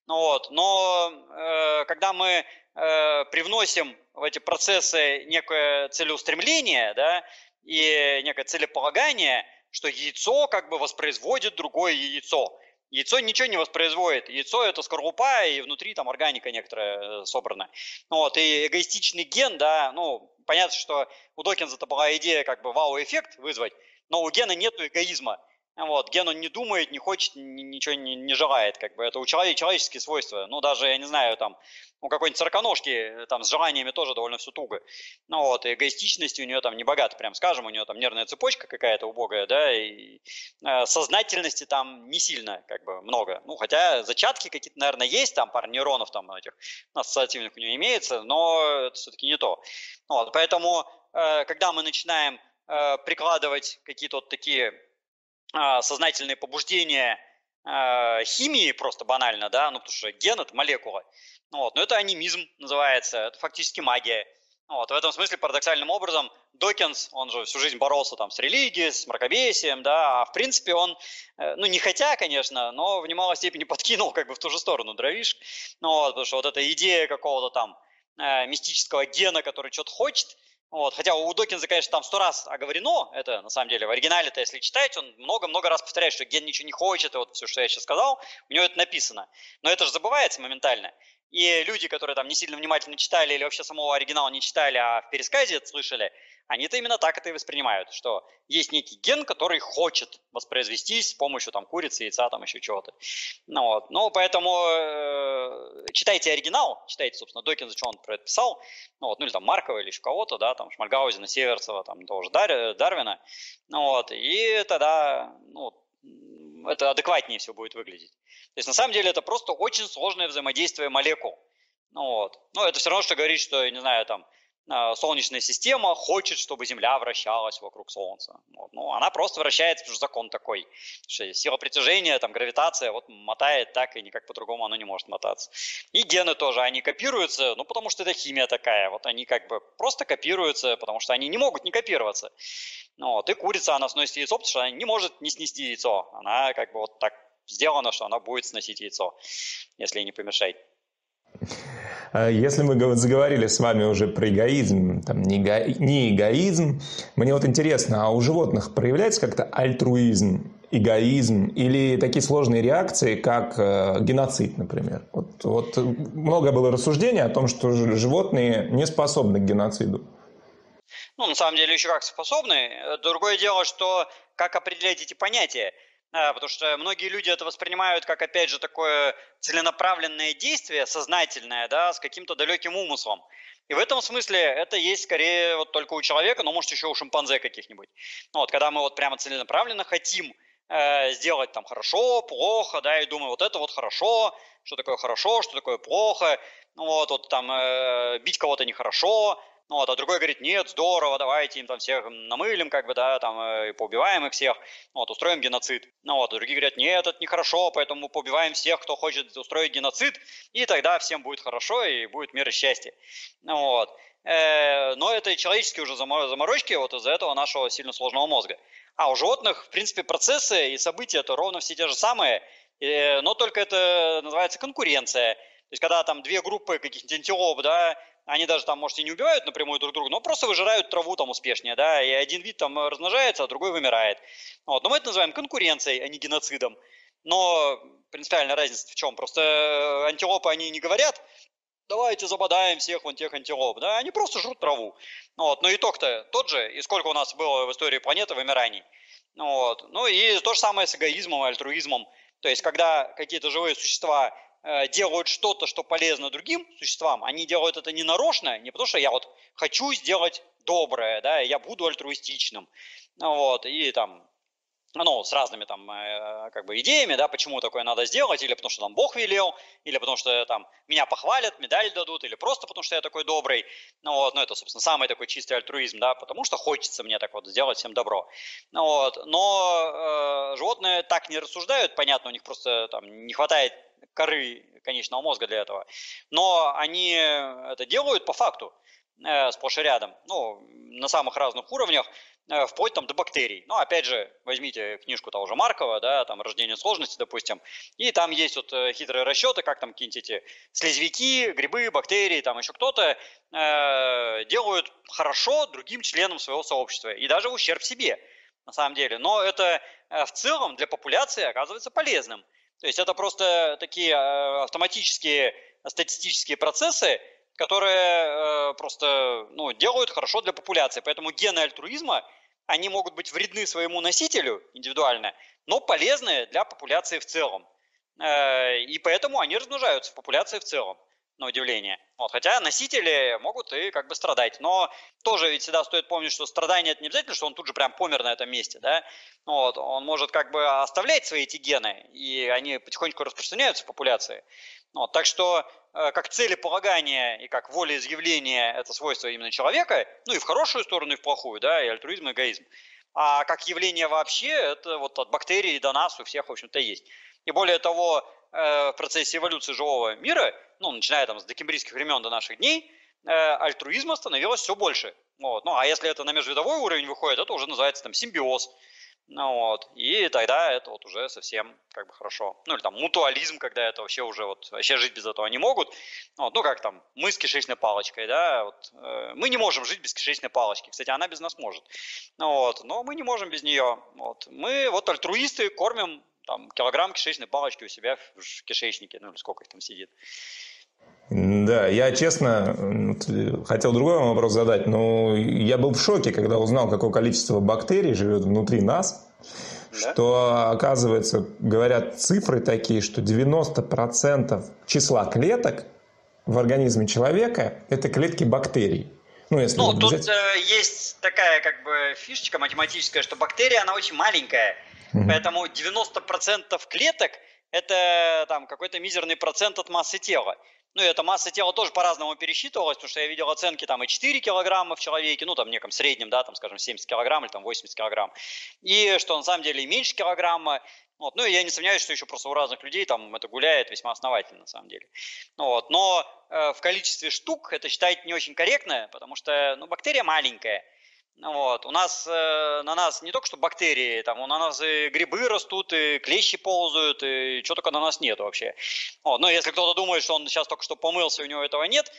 S1: Ну, вот. Но э, когда мы э, привносим в эти процессы некое целеустремление, да, и некое целеполагание, что яйцо как бы воспроизводит другое яйцо. Яйцо ничего не воспроизводит. Яйцо – это скорлупа, и внутри там органика некоторая собрана. Вот, и эгоистичный ген, да, ну, понятно, что у Докинза-то была идея как бы вау-эффект вызвать, но у гена нету эгоизма. Вот, ген он не думает, не хочет, ничего не, не желает, как бы это у человека человеческие свойства. Ну, даже, я не знаю, там, у какой-нибудь цирконожки там с желаниями тоже довольно все туго. Ну вот, и эгоистичности у нее там не богато, прям скажем, у нее там нервная цепочка какая-то убогая, да, и э, сознательности там не сильно, как бы, много. Ну, хотя зачатки какие-то, наверное, есть, там пара нейронов там этих ассоциативных у нее имеется, но это все-таки не то. Вот, поэтому, э, когда мы начинаем э, прикладывать какие-то вот такие сознательные побуждения э, химии просто банально, да, ну потому что ген – это молекула, вот, но это анимизм называется, это фактически магия. Вот, в этом смысле парадоксальным образом Докинз, он же всю жизнь боролся там с религией, с мракобесием, да, а в принципе он, э, ну не хотя, конечно, но в немалой степени подкинул как бы в ту же сторону дровишек, ну, вот, потому что вот эта идея какого-то там э, мистического гена, который что-то хочет. Вот, хотя у Докинза, конечно, там сто раз оговорено, это на самом деле в оригинале-то, если читать, он много-много раз повторяет, что ген ничего не хочет, и вот все, что я сейчас сказал, у него это написано. Но это же забывается моментально. И люди, которые там не сильно внимательно читали или вообще самого оригинала не читали, а в пересказе это слышали, они-то именно так это и воспринимают, что есть некий ген, который хочет воспроизвестись с помощью там курицы, яйца, там еще чего-то. Ну, вот. Ну, поэтому э, читайте оригинал, читайте, собственно, Докинза, что он про это писал, ну, вот, ну или там Маркова или еще кого-то, да, там Шмальгаузена, Северцева, там того же Дар, Дарвина, ну, вот, и тогда, ну, это адекватнее все будет выглядеть. То есть на самом деле это просто очень сложное взаимодействие молекул. Ну, вот. Ну, это все равно, что говорить, что, я не знаю, там, Солнечная система хочет, чтобы Земля вращалась вокруг Солнца. Вот. Ну, она просто вращается, потому что закон такой. Что сила притяжения, там, гравитация вот мотает так, и никак по-другому оно не может мотаться. И гены тоже, они копируются, ну, потому что это химия такая. Вот они как бы просто копируются, потому что они не могут не копироваться. Ну, вот. И курица, она сносит яйцо, потому что она не может не снести яйцо. Она как бы вот так сделана, что она будет сносить яйцо, если ей не помешать.
S2: Если мы заговорили с вами уже про эгоизм, там, не, эго, не эгоизм, мне вот интересно, а у животных проявляется как-то альтруизм, эгоизм или такие сложные реакции, как э, геноцид, например? Вот, вот много было рассуждений о том, что животные не способны к геноциду.
S1: Ну, на самом деле, еще как способны. Другое дело, что как определять эти понятия. Да, потому что многие люди это воспринимают как, опять же, такое целенаправленное действие, сознательное, да, с каким-то далеким умыслом. И в этом смысле это есть скорее вот только у человека, но может еще у шимпанзе каких-нибудь. Ну, вот когда мы вот прямо целенаправленно хотим э, сделать там хорошо, плохо, да, и думаем, вот это вот хорошо, что такое хорошо, что такое плохо, ну, вот, вот там э, бить кого-то нехорошо. Ну, вот, а другой говорит, нет, здорово, давайте им там всех намылим, как бы, да, там, и поубиваем их всех, вот, устроим геноцид. Ну, вот, другие говорят, нет, это нехорошо, поэтому мы поубиваем всех, кто хочет устроить геноцид, и тогда всем будет хорошо, и будет мир и счастье. Ну, вот. Но это человеческие уже заморочки вот из-за этого нашего сильно сложного мозга. А у животных, в принципе, процессы и события это ровно все те же самые, но только это называется конкуренция. То есть, когда там две группы каких-нибудь антилоп, да, они даже там, может, и не убивают напрямую друг друга, но просто выжирают траву там успешнее, да, и один вид там размножается, а другой вымирает. Вот. Но мы это называем конкуренцией, а не геноцидом. Но принципиальная разница в чем? Просто антилопы, они не говорят, давайте забодаем всех вон тех антилоп, да, они просто жрут траву. Вот. Но итог-то тот же, и сколько у нас было в истории планеты вымираний. Вот. Ну и то же самое с эгоизмом и альтруизмом. То есть, когда какие-то живые существа делают что-то, что полезно другим существам, они делают это не нарочно, не потому что я вот хочу сделать доброе, да, я буду альтруистичным, вот, и там, ну, с разными там, как бы, идеями, да, почему такое надо сделать, или потому что там Бог велел, или потому что там меня похвалят, медаль дадут, или просто потому что я такой добрый, ну, вот, ну, это, собственно, самый такой чистый альтруизм, да, потому что хочется мне так вот сделать всем добро, ну, вот, но э, животные так не рассуждают, понятно, у них просто там не хватает коры конечного мозга для этого, но они это делают по факту. э, сплошь и рядом, ну, на самых разных уровнях, э, вплоть там до бактерий. Ну, опять же, возьмите книжку того же Маркова, да, там «Рождение сложности», допустим, и там есть вот э, хитрые расчеты, как там какие-нибудь эти слизневики, грибы, бактерии, там еще кто-то э, делают хорошо другим членам своего сообщества, и даже в ущерб себе, на самом деле. Но это э, в целом для популяции оказывается полезным. То есть это просто такие э, автоматические статистические процессы, которые э, просто ну, делают хорошо для популяции. Поэтому гены альтруизма, они могут быть вредны своему носителю индивидуально, но полезны для популяции в целом. Э, и поэтому они размножаются в популяции в целом, на удивление. Вот, хотя носители могут и как бы страдать. Но тоже ведь всегда стоит помнить, что страдание – это не обязательно, что он тут же прям помер на этом месте. Да? Вот, он может как бы оставлять свои эти гены, и они потихоньку распространяются в популяции. Вот, так что э, как целеполагание и как волеизъявление – это свойство именно человека, ну и в хорошую сторону, и в плохую, да, и альтруизм, и эгоизм. А как явление вообще, это вот от бактерий до нас у всех, в общем-то, есть. И более того, э, в процессе эволюции живого мира, ну, начиная там с докембрийских времен до наших дней, э, альтруизма становилось все больше. Вот. Ну, а если это на межвидовой уровень выходит, это уже называется там симбиоз. Ну, вот. И тогда это вот уже совсем как бы хорошо. Ну или там мутуализм, когда это вообще уже вот вообще жить без этого не могут. Вот. Ну как там мы с кишечной палочкой, да, вот. э, мы не можем жить без кишечной палочки. Кстати, она без нас может. Ну, вот. Но мы не можем без нее. Вот. Мы вот альтруисты кормим там килограмм кишечной палочки у себя в кишечнике, ну или сколько их там сидит.
S2: Да, я честно хотел другой вам вопрос задать, но я был в шоке, когда узнал, какое количество бактерий живет внутри нас, да? Что, оказывается, говорят цифры такие, что девяносто процентов числа клеток в организме человека – это клетки бактерий. Ну, если
S1: ну
S2: вот
S1: тут
S2: взять...
S1: э, есть такая как бы фишечка математическая, что бактерия, она очень маленькая, угу. Поэтому девяносто процентов клеток – это там какой-то мизерный процент от массы тела. Ну, и эта масса тела тоже по-разному пересчитывалась, потому что я видел оценки там и четыре килограмма в человеке, ну, там, в неком среднем, да, там, скажем, семьдесят килограмм или там восемьдесят килограмм, и что на самом деле и меньше килограмма. Вот. Ну, и я не сомневаюсь, что еще просто у разных людей там это гуляет весьма основательно, на самом деле. Вот. Но э, в количестве штук это считать не очень корректно, потому что, ну, бактерия маленькая. Вот. У нас, э, на нас не только что бактерии, там, на нас и грибы растут, и клещи ползают, и чего только на нас нет вообще. Вот. Но если кто-то думает, что он сейчас только что помылся, и у него этого нет,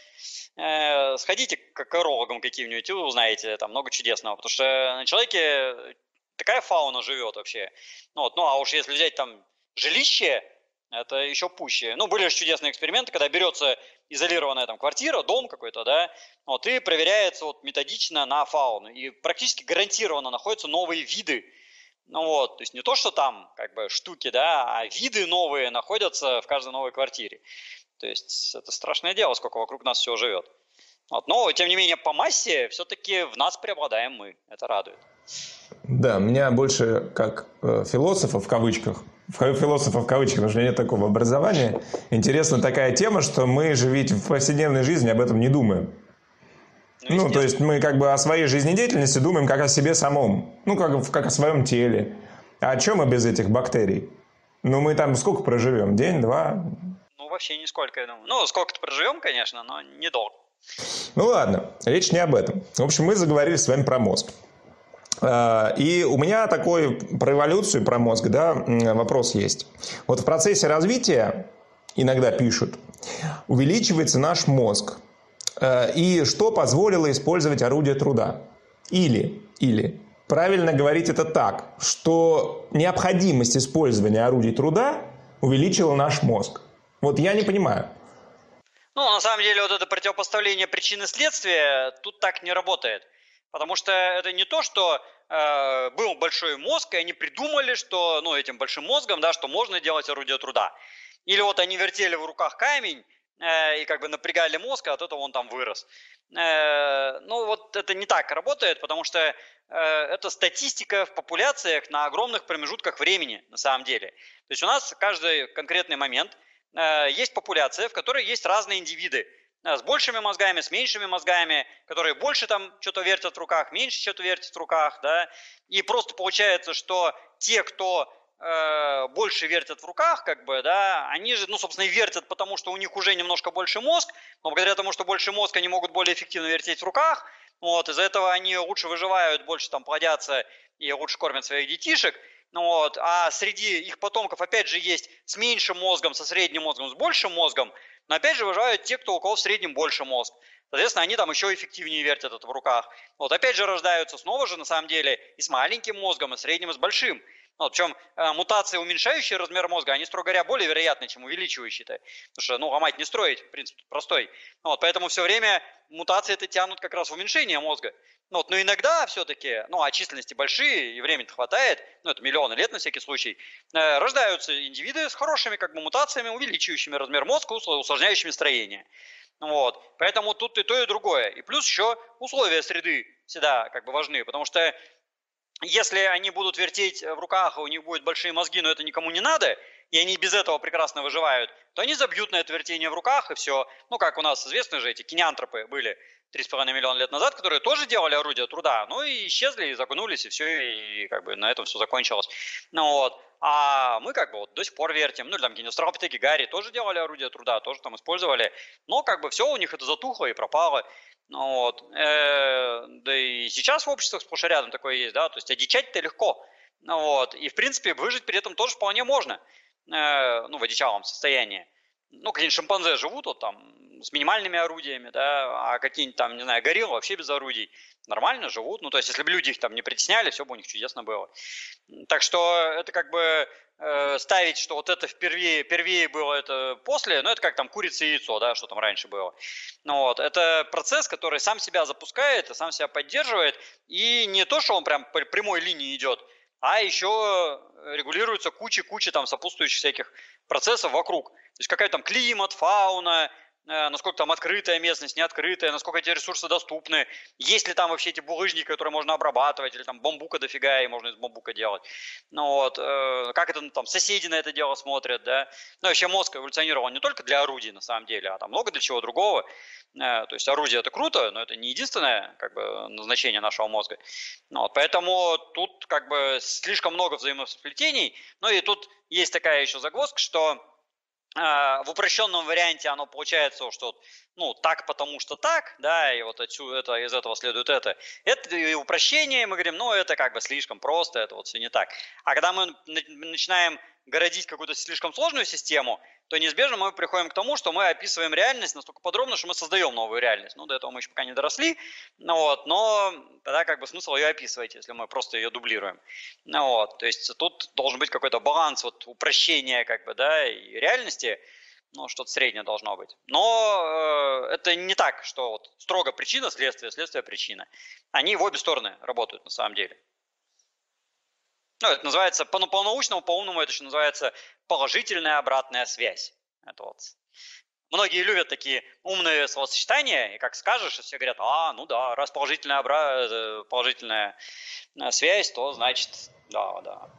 S1: э, сходите к экологам каким-нибудь и узнаете там много чудесного, потому что на человеке такая фауна живет вообще. Вот. Ну а уж если взять там жилище, это еще пуще. Ну, были же чудесные эксперименты, когда берется изолированная там квартира, дом какой-то, да, вот, и проверяется вот методично на фауну. И практически гарантированно находятся новые виды. Ну вот, то есть не то, что там как бы штуки, да, а виды новые находятся в каждой новой квартире. То есть это страшное дело, сколько вокруг нас всего живет. Вот. Но, тем не менее, по массе все-таки в нас преобладаем мы. Это радует.
S2: Да, меня больше как э, философа в кавычках, философа в кавычках, потому что у меня нет такого образования, интересна такая тема, что мы же ведь в повседневной жизни об этом не думаем. Ну, ну то есть мы как бы о своей жизнедеятельности думаем как о себе самом, ну, как, как о своем теле. А о чем мы без этих бактерий? Ну, мы там сколько проживем? День, два?
S1: Ну, вообще нисколько, я думаю. Ну, сколько-то проживем, конечно, но недолго.
S2: Ну, ладно, речь не об этом. В общем, мы заговорили с вами про мозг. И у меня такой про эволюцию, про мозг, да, вопрос есть. Вот в процессе развития, иногда пишут, увеличивается наш мозг. И что позволило использовать орудие труда? Или, или, правильно говорить это так, что необходимость использования орудий труда увеличила наш мозг. Вот я не понимаю.
S1: Ну, на самом деле, вот это противопоставление причины и следствия тут так не работает. Потому что это не то, что э, был большой мозг, и они придумали, что, ну, этим большим мозгом, да, что можно делать орудие труда. Или вот они вертели в руках камень э, и как бы напрягали мозг, а от этого он там вырос. Э, ну, вот это не так работает, потому что э, это статистика в популяциях на огромных промежутках времени, на самом деле. То есть у нас каждый конкретный момент э, есть популяция, в которой есть разные индивиды. С большими мозгами, с меньшими мозгами, которые больше там что-то вертят в руках, меньше что-то вертят в руках, да, и просто получается, что те, кто э, больше вертят в руках, как бы, да, они же, ну, собственно, и вертят, потому что у них уже немножко больше мозг, но благодаря тому, что больше мозг, они могут более эффективно вертеть в руках, вот, из-за этого они лучше выживают, больше там плодятся и лучше кормят своих детишек, ну, вот, а среди их потомков, опять же, есть с меньшим мозгом, со средним мозгом, с большим мозгом, но, опять же, выживают те, кто у кого в среднем больше мозг. Соответственно, они там еще эффективнее вертят это в руках. Вот опять же рождаются снова же, на самом деле, и с маленьким мозгом, и средним, и с большим. Вот, причем э, мутации, уменьшающие размер мозга, они, строго говоря, более вероятны, чем увеличивающие-то. Потому что, ну, ломать не строить, в принципе, простой. Вот, поэтому все время мутации это тянут как раз в уменьшение мозга. Вот, но иногда все-таки, ну, а численности большие, и времени хватает, ну, это миллионы лет на всякий случай, э, рождаются индивиды с хорошими как бы мутациями, увеличивающими размер мозга, усложняющими строение. Вот. Поэтому тут и то, и другое. И плюс еще условия среды всегда как бы важны, потому что если они будут вертеть в руках, у них будут большие мозги, но это никому не надо, и они без этого прекрасно выживают, то они забьют на это вертение в руках, и все. Ну, как у нас известны же эти кинеантропы были три с половиной миллиона лет назад, которые тоже делали орудия труда, ну и исчезли, и загнулись, и все, и как бы на этом все закончилось. Ну вот. А мы как бы вот до сих пор вертим, ну или там генеостропиты, гигари тоже делали орудия труда, тоже там использовали, но как бы все у них это затухло и пропало. Ну, вот. э, да и сейчас в обществах сплошь и рядом такое есть, да, то есть одичать-то легко. Ну, вот. И в принципе выжить при этом тоже вполне можно, э, ну в одичалом состоянии. Ну, какие-нибудь шимпанзе живут вот там с минимальными орудиями, да, а какие-нибудь там, не знаю, гориллы вообще без орудий нормально живут. Ну, то есть, если бы люди их там не притесняли, все бы у них чудесно было. Так что это как бы э, ставить, что вот это впервые, впервые было, это после, ну, это как там курица и яйцо, да, что там раньше было. Ну, вот, это процесс, который сам себя запускает и сам себя поддерживает, и не то, что он прям по прямой линии идет, а еще регулируется куча-куча там сопутствующих всяких процессов вокруг. То есть какая там климат, фауна, насколько там открытая местность, не открытая, насколько эти ресурсы доступны, есть ли там вообще эти булыжники, которые можно обрабатывать, или там бамбука дофига, и можно из бамбука делать. Ну вот, как это там соседи на это дело смотрят, да. Ну вообще мозг эволюционировал не только для орудий на самом деле, а там много для чего другого. То есть орудие это круто, но это не единственное как бы назначение нашего мозга. Ну, вот, поэтому тут как бы слишком много взаимосплетений. Ну и тут есть такая еще загвоздка, что в упрощенном варианте оно получается, что ну так потому что так, да, и вот отсюда это, из этого следует это. Это и упрощение, мы говорим, ну это как бы слишком просто, это вот все не так. А когда мы начинаем городить какую-то слишком сложную систему, то неизбежно мы приходим к тому, что мы описываем реальность настолько подробно, что мы создаем новую реальность. Ну, до этого мы еще пока не доросли, ну, вот, но тогда как бы смысл ее описывать, если мы просто ее дублируем. Ну, вот, то есть тут должен быть какой-то баланс вот, упрощения как бы, да, и реальности, ну, что-то среднее должно быть. Но э, это не так, что вот строго причина, следствие, следствие, причина. Они в обе стороны работают на самом деле. Ну, это называется, по, по научному, по умному, это еще называется положительная обратная связь. Это вот. Многие любят такие умные словосочетания, и как скажешь, все говорят, а, ну да, раз положительная, обра... положительная связь, то значит, да, да.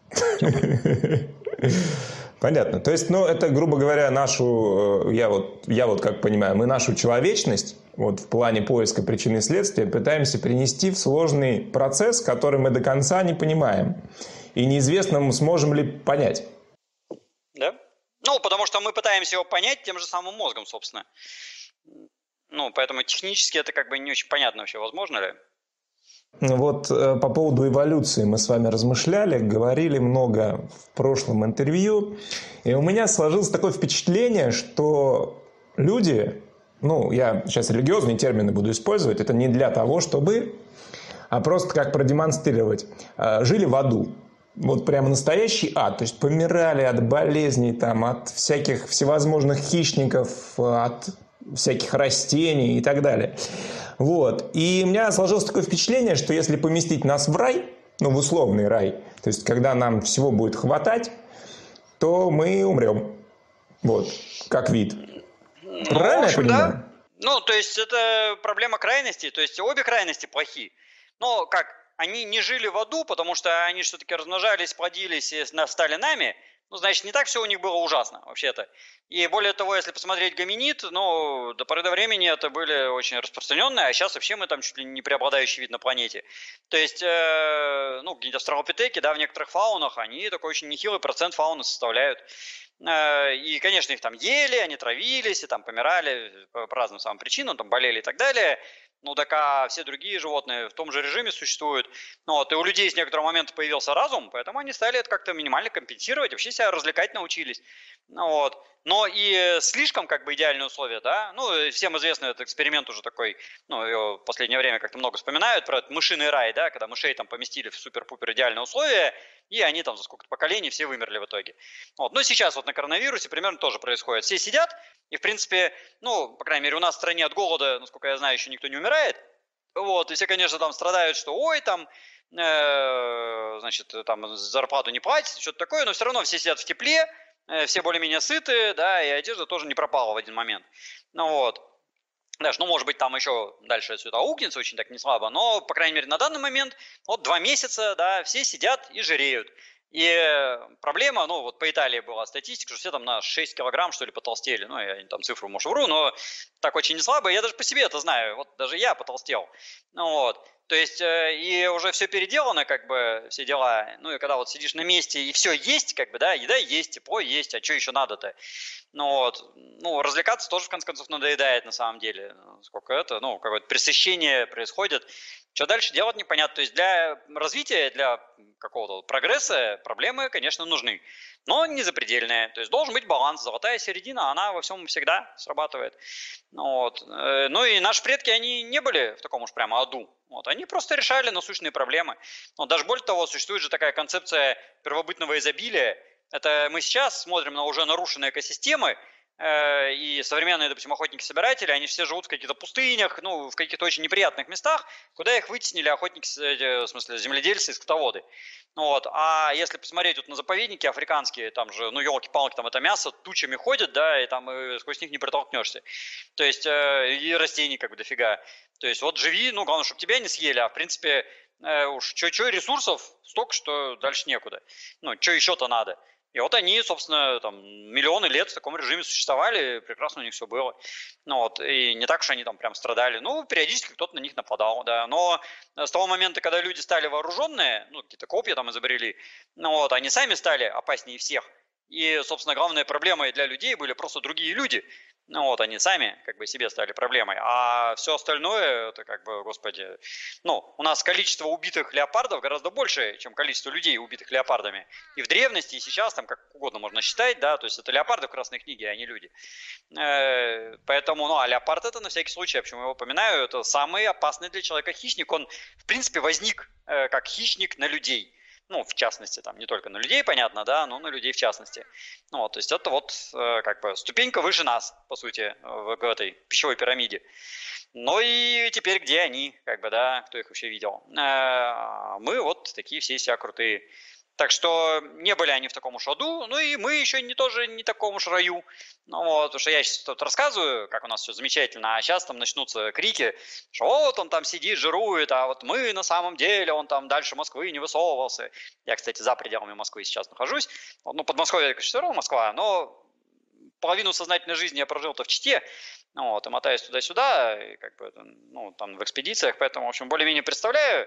S2: Понятно. То есть, ну, это, грубо говоря, нашу, я вот, я вот как понимаю, мы нашу человечность, вот в плане поиска причин и следствия, пытаемся принести в сложный процесс, который мы до конца не понимаем. И неизвестно, сможем ли понять.
S1: Да? Ну, потому что мы пытаемся его понять тем же самым мозгом, собственно. Ну, поэтому технически это как бы не очень понятно вообще, возможно ли.
S2: Вот по поводу эволюции мы с вами размышляли, говорили много в прошлом интервью. И у меня сложилось такое впечатление, что люди, ну, я сейчас религиозные термины буду использовать, это не для того, чтобы, а просто как продемонстрировать, жили в аду. Вот прямо настоящий ад, то есть помирали от болезней, там, от всяких всевозможных хищников, от всяких растений и так далее. Вот. И у меня сложилось такое впечатление, что если поместить нас в рай, ну в условный рай, то есть когда нам всего будет хватать, то мы умрем. Вот, как вид.
S1: Ну,
S2: правильно
S1: в общем,
S2: я понимаю?
S1: Да. Ну, то есть это проблема крайности, то есть обе крайности плохи. Но как? Они не жили в аду, потому что они все-таки размножались, плодились и стали нами, ну, значит, не так все у них было ужасно, вообще-то. И более того, если посмотреть гоминид, ну, до поры до времени это были очень распространенные, а сейчас вообще мы там чуть ли не преобладающий вид на планете. То есть, э, ну, какие-то австралопитеки, да, в некоторых фаунах, они такой очень нехилый процент фауны составляют. Э, и, конечно, их там ели, они травились, и там помирали по, по разным самым причинам, там болели и так далее. Ну, так а все другие животные в том же режиме существуют. Ну, вот, и у людей с некоторого момента появился разум, поэтому они стали это как-то минимально компенсировать, вообще себя развлекать научились. Ну, вот. Но и слишком как бы идеальные условия, да, ну, всем известный этот эксперимент уже такой, ну, его в последнее время как-то много вспоминают, про этот мышиный рай, да, когда мышей там поместили в супер-пупер идеальные условия, и они там за сколько-то поколений все вымерли в итоге. Вот. Ну, сейчас вот на коронавирусе примерно тоже происходит. Все сидят, и, в принципе, ну, по крайней мере, у нас в стране от голода, насколько я знаю, еще никто не умирает. Вот, и все, конечно, там страдают, что ой, там, э, значит, там зарплату не платят, что-то такое, но все равно все сидят в тепле, э, все более-менее сыты, да, и одежда тоже не пропала в один момент. Ну вот. Даже, ну, может быть, там еще дальше все это аукнется очень так не слабо, но, по крайней мере, на данный момент, вот два месяца, да, все сидят и жиреют. И проблема, ну, вот по Италии была статистика, что все там на шесть килограмм, что ли, потолстели. Ну, я там цифру, может, вру, но так очень не слабо. Я даже по себе это знаю, вот даже я потолстел. Ну, вот. То есть, и уже все переделано, как бы, все дела. Ну, и когда вот сидишь на месте, и все есть, как бы, да, еда есть, тепло есть, а что еще надо-то? Ну, вот. Ну, развлекаться тоже, в конце концов, надоедает на самом деле. Сколько это, ну, какое-то пресыщение происходит. Что дальше делать непонятно. То есть для развития, для какого-то прогресса проблемы, конечно, нужны, но не запредельные. То есть должен быть баланс, золотая середина, она во всем всегда срабатывает. Вот. Ну и наши предки, они не были в таком уж прямо аду. Вот. Они просто решали насущные проблемы. Вот. Даже более того, существует же такая концепция первобытного изобилия. Это мы сейчас смотрим на уже нарушенные экосистемы, и современные, допустим, охотники-собиратели, они все живут в каких-то пустынях, ну, в каких-то очень неприятных местах, куда их вытеснили охотники, в смысле, земледельцы и скотоводы. Вот. А если посмотреть вот на заповедники африканские, там же, ну, елки-палки, там это мясо тучами ходит, да, и там и сквозь них не протолкнешься. То есть, и растений как бы дофига. То есть, вот живи, ну, главное, чтобы тебя не съели, а в принципе, уж чё-чё ресурсов столько, что дальше некуда. Ну, что еще-то надо. И вот они, собственно, там, миллионы лет в таком режиме существовали, прекрасно у них все было. Ну, вот, и не так уж они там прям страдали. Ну, периодически кто-то на них нападал, да. Но с того момента, когда люди стали вооруженные, ну, какие-то копья там изобрели, ну, вот, они сами стали опаснее всех. И, собственно, главной проблемой для людей были просто другие люди. Ну вот, они сами как бы себе стали проблемой. А все остальное, это как бы, господи, ну, у нас количество убитых леопардов гораздо больше, чем количество людей, убитых леопардами. И в древности, и сейчас, там как угодно можно считать, да, то есть это леопарды в Красной книге, а не люди. Поэтому, ну, а леопард это на всякий случай, я почему его упоминаю, это самый опасный для человека хищник. Он, в принципе, возник как хищник на людей. Ну, в частности, там, не только на людей, понятно, да, но на людей в частности. Ну, вот, то есть это вот как бы ступенька выше нас, по сути, в, в этой пищевой пирамиде. Ну и теперь где они, как бы, да, кто их вообще видел? Мы вот такие все себя крутые. Так что не были они в таком уж аду, ну и мы еще не тоже не таком уж раю. Ну вот, потому что я сейчас тут рассказываю, как у нас все замечательно, а сейчас там начнутся крики, что вот он там сидит, жирует, а вот мы на самом деле, он там дальше Москвы не высовывался. Я, кстати, за пределами Москвы сейчас нахожусь. Ну, Подмосковье, конечно, все равно Москва, но половину сознательной жизни я прожил-то в Чите, вот, и мотаюсь туда-сюда, и как бы, ну, там в экспедициях, поэтому, в общем, более-менее представляю.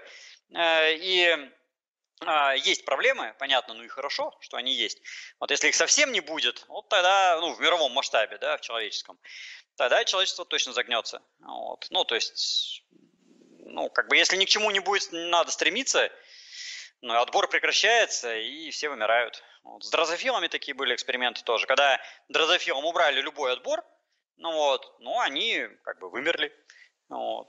S1: И есть проблемы, понятно, ну и хорошо, что они есть. Вот если их совсем не будет, вот тогда, ну, в мировом масштабе, да, в человеческом, тогда человечество точно загнется. Вот. Ну, то есть, ну, как бы, если ни к чему не будет, не надо стремиться, ну, отбор прекращается, и все вымирают. Вот. С дрозофилами такие были эксперименты тоже. Когда дрозофилам убрали любой отбор, ну вот, ну, они как бы вымерли. Вот.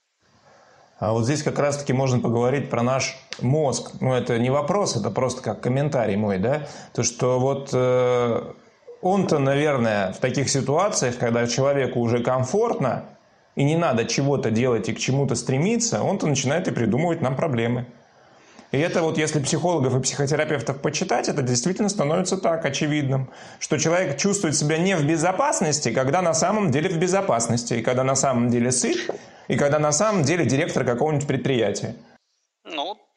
S2: А вот здесь как раз-таки можно поговорить про наш мозг. Ну, это не вопрос, это просто как комментарий мой, да? То, что вот э, он-то, наверное, в таких ситуациях, когда человеку уже комфортно, и не надо чего-то делать и к чему-то стремиться, он-то начинает и придумывать нам проблемы. И это вот, если психологов и психотерапевтов почитать, это действительно становится так очевидным, что человек чувствует себя не в безопасности, когда на самом деле в безопасности, и когда на самом деле сыт, и когда на самом деле директор какого-нибудь предприятия.
S1: Ну,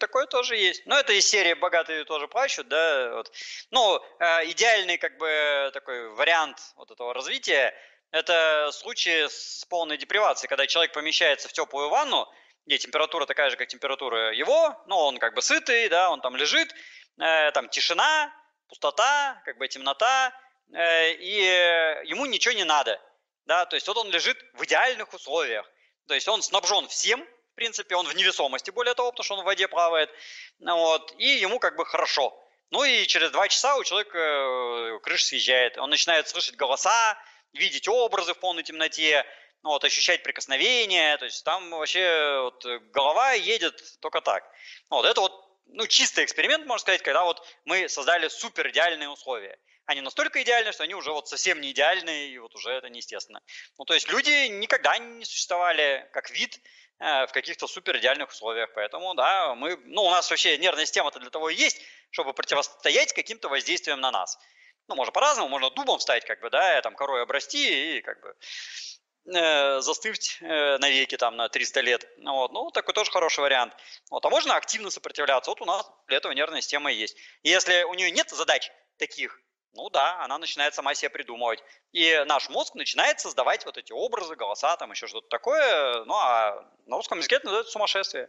S1: такое тоже есть. Но это из серии «Богатые тоже плачут», да. Вот. Ну, идеальный как бы такой вариант вот этого развития – это случаи с полной депривацией, когда человек помещается в теплую ванну, где температура такая же, как температура его, но он как бы сытый, да, он там лежит, там тишина, пустота, как бы темнота, и ему ничего не надо, да, то есть вот он лежит в идеальных условиях, то есть он снабжен всем, в принципе, он в невесомости, более того, потому что он в воде плавает, вот, и ему как бы хорошо. Ну и через два часа у человека крыша съезжает, он начинает слышать голоса, видеть образы в полной темноте, вот, ощущать прикосновения, то есть там вообще вот, голова едет только так. Вот, это вот ну, чистый эксперимент, можно сказать, когда вот мы создали супер идеальные условия. Они настолько идеальны, что они уже вот совсем не идеальны, и вот уже это неестественно. Ну, то есть люди никогда не существовали как вид э, в каких-то супер идеальных условиях, поэтому, да, мы, ну, у нас вообще нервная система-то для того и есть, чтобы противостоять каким-то воздействиям на нас. Ну, можно по-разному, можно дубом встать, как бы, да, там, корой обрасти и, как бы, э, застыть э, навеки, там, на триста лет. Вот, ну, такой тоже хороший вариант. Вот, а можно активно сопротивляться. Вот у нас для этого нервная система есть. И если у нее нет задач таких, ну да, она начинает сама себе придумывать. И наш мозг начинает создавать вот эти образы, голоса, там еще что-то такое. Ну, а на русском языке это называется сумасшествие.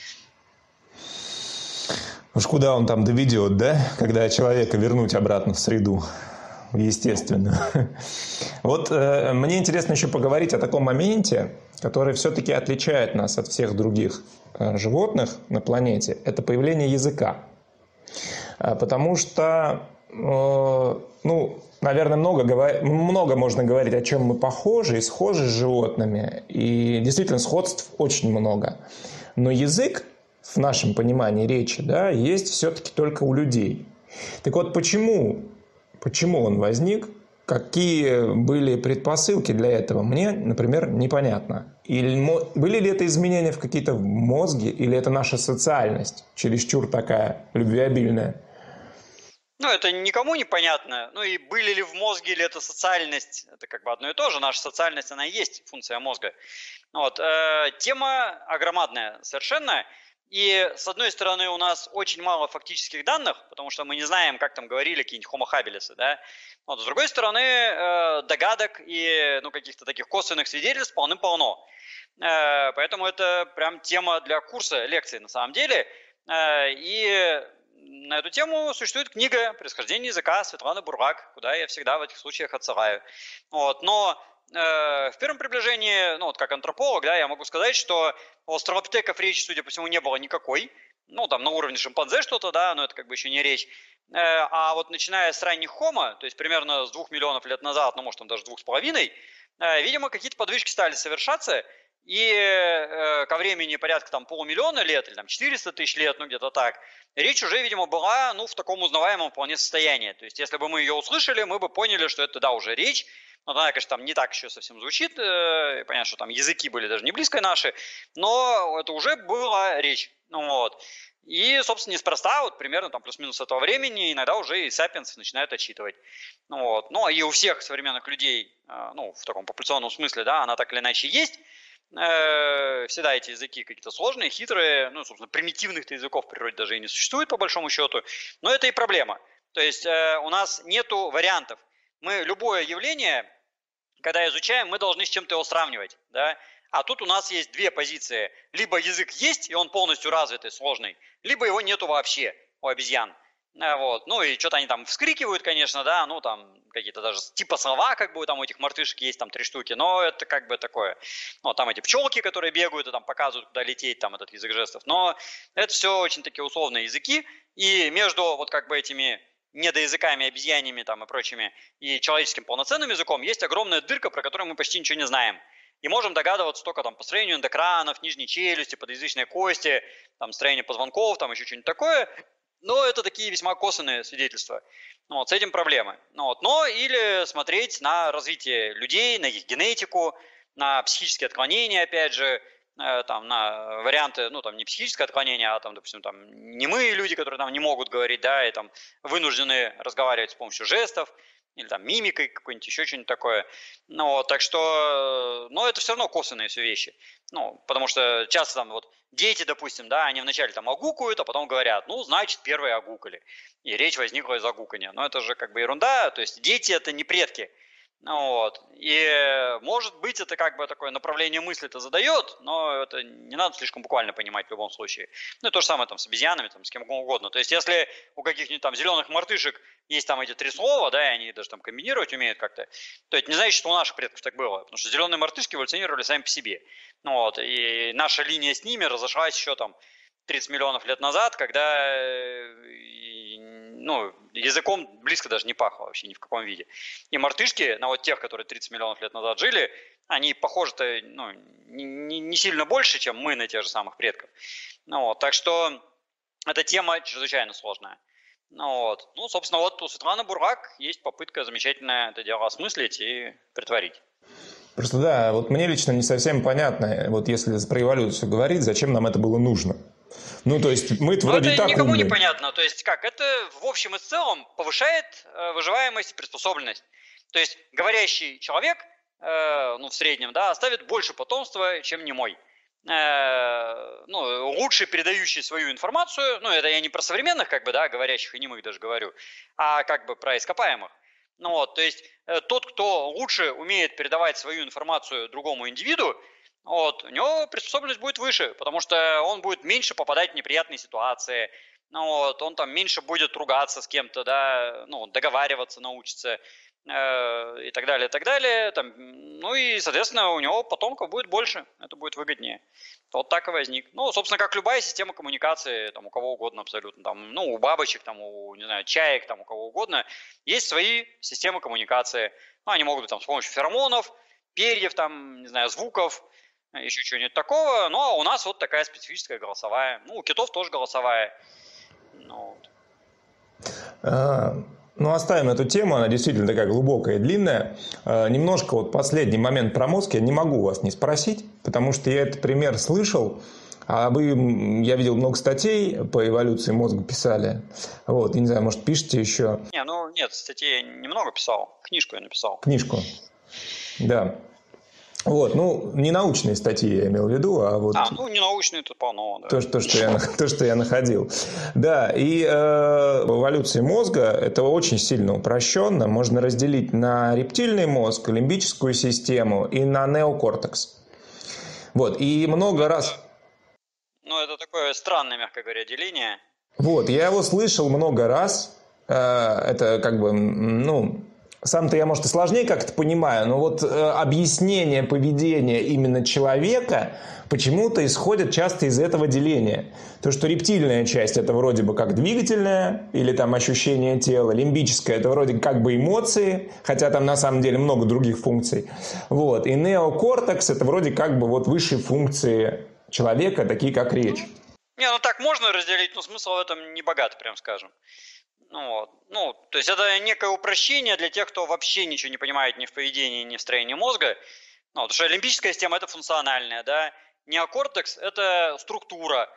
S2: Уж куда он там доведет, да? Когда человека вернуть обратно в среду, естественно. Вот э, мне интересно еще поговорить о таком моменте, который все-таки отличает нас от всех других э, животных на планете. Это появление языка. А, потому что, э, ну, наверное, много, говор... много можно говорить, о чем мы похожи и схожи с животными. И действительно, сходств очень много. Но язык, в нашем понимании речи, да, есть все-таки только у людей. Так вот, почему, почему он возник, какие были предпосылки для этого, мне, например, непонятно. Или были ли это изменения в какие-то мозги, или это наша социальность, чересчур такая любвеобильная?
S1: Ну, это никому не понятно. Ну и были ли в мозге, или это социальность, это как бы одно и то же. Наша социальность, она и есть функция мозга. Вот. Э, тема огромадная совершенно. И с одной стороны у нас очень мало фактических данных, потому что мы не знаем, как там говорили какие-нибудь homo habilis, да. Вот, с другой стороны э, догадок и ну, каких-то таких косвенных свидетельств полным-полно. Э, поэтому это прям тема для курса лекций на самом деле. Э, и на эту тему существует книга «Происхождение языка» Светланы Бурак, куда я всегда в этих случаях отсылаю. Вот, но в первом приближении, ну вот как антрополог, да, я могу сказать, что у австралопитеков речи, судя по всему, не было никакой. Ну, там на уровне шимпанзе что-то, да, но это как бы еще не речь. А вот начиная с ранних хомо, то есть примерно с двух миллионов лет назад, ну, может, там даже двух с половиной, видимо, какие-то подвижки стали совершаться, и ко времени порядка там полумиллиона лет, или там четыреста тысяч лет, ну, где-то так, речь уже, видимо, была, ну, в таком узнаваемом вполне состоянии. То есть, если бы мы ее услышали, мы бы поняли, что это, да, уже речь. Но она, конечно, там не так еще совсем звучит, понятно, что там языки были даже не близко наши, но это уже была речь, вот. И, собственно, неспроста, вот примерно там плюс-минус этого времени иногда уже и сапиенсы начинают отчитывать, вот. Ну, и у всех современных людей, ну, в таком популяционном смысле, да, она так или иначе есть, всегда эти языки какие-то сложные, хитрые, ну, собственно, примитивных-то языков в природе даже и не существует, по большому счету, но это и проблема, то есть у нас нету вариантов. Мы любое явление, когда изучаем, мы должны с чем-то его сравнивать, да? А тут у нас есть две позиции. Либо язык есть, и он полностью развитый, сложный, либо его нету вообще у обезьян. Вот. Ну и что-то они там вскрикивают, конечно, да, ну там какие-то даже типа слова, как бы там у этих мартышек есть там три штуки, но это как бы такое. Ну там эти пчелки, которые бегают и там показывают, куда лететь, там этот язык жестов. Но это все очень такие условные языки, и между вот как бы этими недоязыками, обезьянами там и прочими, и человеческим полноценным языком есть огромная дырка, про которую мы почти ничего не знаем. И можем догадываться только там по строению эндокранов, нижней челюсти, подъязычной кости, там строение позвонков, там еще что-нибудь такое. Но это такие весьма косвенные свидетельства. Ну, вот, с этим проблемы. Ну, вот, но или смотреть на развитие людей, на их генетику, на психические отклонения, опять же, там, на варианты, ну, там, не психическое отклонение, а, там, допустим, там, немые люди, которые там не могут говорить, да, и там вынуждены разговаривать с помощью жестов, или там мимикой какой-нибудь, еще что-нибудь такое. Ну, вот, так что, но это все равно косвенные все вещи. Ну, потому что часто там вот дети, допустим, да, они вначале там огукают, а потом говорят, ну, значит, первые огукали. И речь возникла из огукания. Но это же как бы ерунда, то есть дети это не предки. Ну, вот. И может быть это как бы такое направление мысли-то задает, но это не надо слишком буквально понимать в любом случае. Ну и то же самое там с обезьянами, там, с кем угодно. То есть если у каких-нибудь там зеленых мартышек есть там эти три слова, да, и они даже там комбинировать умеют как-то, то это не значит, что у наших предков так было. Потому что зеленые мартышки эволюционировали сами по себе. Ну, вот. И наша линия с ними разошлась еще там тридцать миллионов лет назад, когда ну, языком близко даже не пахло вообще ни в каком виде. И мартышки, на вот тех, которые тридцать миллионов лет назад жили, они похожи-то ну, не, не сильно больше, чем мы на тех же самых предков. Ну, вот, так что эта тема чрезвычайно сложная. Ну, вот. Ну, собственно, вот у Светланы Бурак есть попытка замечательно это дело осмыслить и притворить.
S2: Просто да, вот мне лично не совсем понятно, вот если про эволюцию говорить, зачем нам это было нужно. Ну, то есть мы вроде
S1: это
S2: так
S1: никому
S2: умные.
S1: не понятно. То есть как? Это в общем и целом повышает э, выживаемость и приспособленность. То есть говорящий человек, э, ну, в среднем, да, оставит больше потомства, чем немой. Э, ну, лучше передающий свою информацию, ну, это я не про современных, как бы, да, говорящих и немых даже говорю, а как бы про ископаемых. Ну, вот, то есть э, тот, кто лучше умеет передавать свою информацию другому индивиду, вот, у него приспособленность будет выше, потому что он будет меньше попадать в неприятные ситуации, ну, вот, он там меньше будет ругаться с кем-то, да, ну, договариваться научится э, и так далее, и так далее. Там, ну и, соответственно, у него потомков будет больше, это будет выгоднее. Вот так и возник. Ну, собственно, как любая система коммуникации, там, у кого угодно абсолютно, там, ну, у бабочек, там, у, не знаю, чаек, там, у кого угодно, есть свои системы коммуникации. Ну, они могут быть там с помощью феромонов, перьев, там, не знаю, звуков, еще чего-нибудь такого. Ну, а у нас вот такая специфическая голосовая. Ну, у китов тоже голосовая. Ну, вот.
S2: А, ну, оставим эту тему, она действительно такая глубокая и длинная. А, немножко вот последний момент про мозг я не могу вас не спросить, потому что я этот пример слышал. А вы, я видел много статей по эволюции мозга писали. Вот, я не знаю, может, пишете еще?
S1: Не, ну, нет, статей я немного писал. Книжку я написал.
S2: Книжку, да. Вот, ну, не научные статьи я имел в виду, а вот...
S1: А, ну, не научные тут полно, да.
S2: То, то, что, я, то что я находил. Да, и э, в эволюции мозга это очень сильно упрощенно. Можно разделить на рептильный мозг, лимбическую систему и на неокортекс. Вот, и много раз...
S1: Ну, это такое странное, мягко говоря, деление.
S2: Вот, я его слышал много раз. Э, это как бы, ну... Сам-то я, может, и сложнее как-то понимаю, но вот э, объяснение поведения именно человека почему-то исходит часто из этого деления. То, что рептильная часть – это вроде бы как двигательная или там ощущение тела, лимбическая – это вроде как бы эмоции, хотя там на самом деле много других функций. Вот. И неокортекс – это вроде как бы вот высшие функции человека, такие как речь.
S1: Не, ну так можно разделить, но смысл в этом не богат, прям скажем. Ну, вот. Ну, то есть это некое упрощение для тех, кто вообще ничего не понимает ни в поведении, ни в строении мозга. Ну, потому что лимбическая система – это функциональная, да. Неокортекс – это структура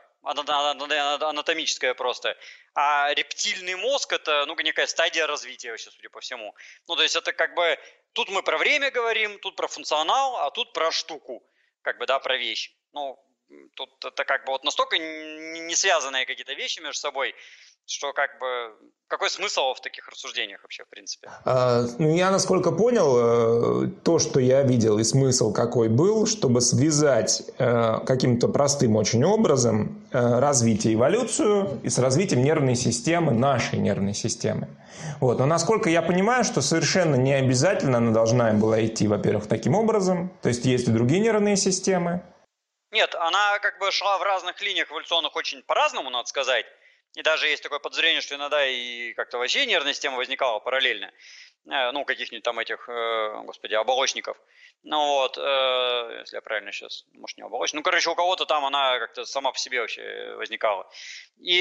S1: анатомическая просто. А рептильный мозг – это, ну, некая стадия развития вообще, судя по всему. Ну, то есть это как бы… Тут мы про время говорим, тут про функционал, а тут про штуку, как бы, да, про вещь. Ну, тут это как бы вот настолько не связанные какие-то вещи между собой, что как бы какой смысл в таких рассуждениях вообще в принципе?
S2: А, ну, я насколько понял, то, что я видел и смысл какой был, чтобы связать э, каким-то простым очень образом э, развитие эволюцию и с развитием нервной системы, нашей нервной системы. Вот. Но насколько я понимаю, что совершенно не обязательно она должна была идти, во-первых, таким образом, то есть есть и другие нервные системы.
S1: Нет, она как бы шла в разных линиях эволюционных очень по-разному, надо сказать. И даже есть такое подозрение, что иногда и как-то вообще нервная система возникала параллельно. Ну, каких-нибудь там этих, господи, оболочников. Ну вот, если я правильно сейчас, может не оболочник. Ну, короче, у кого-то там она как-то сама по себе вообще возникала. И,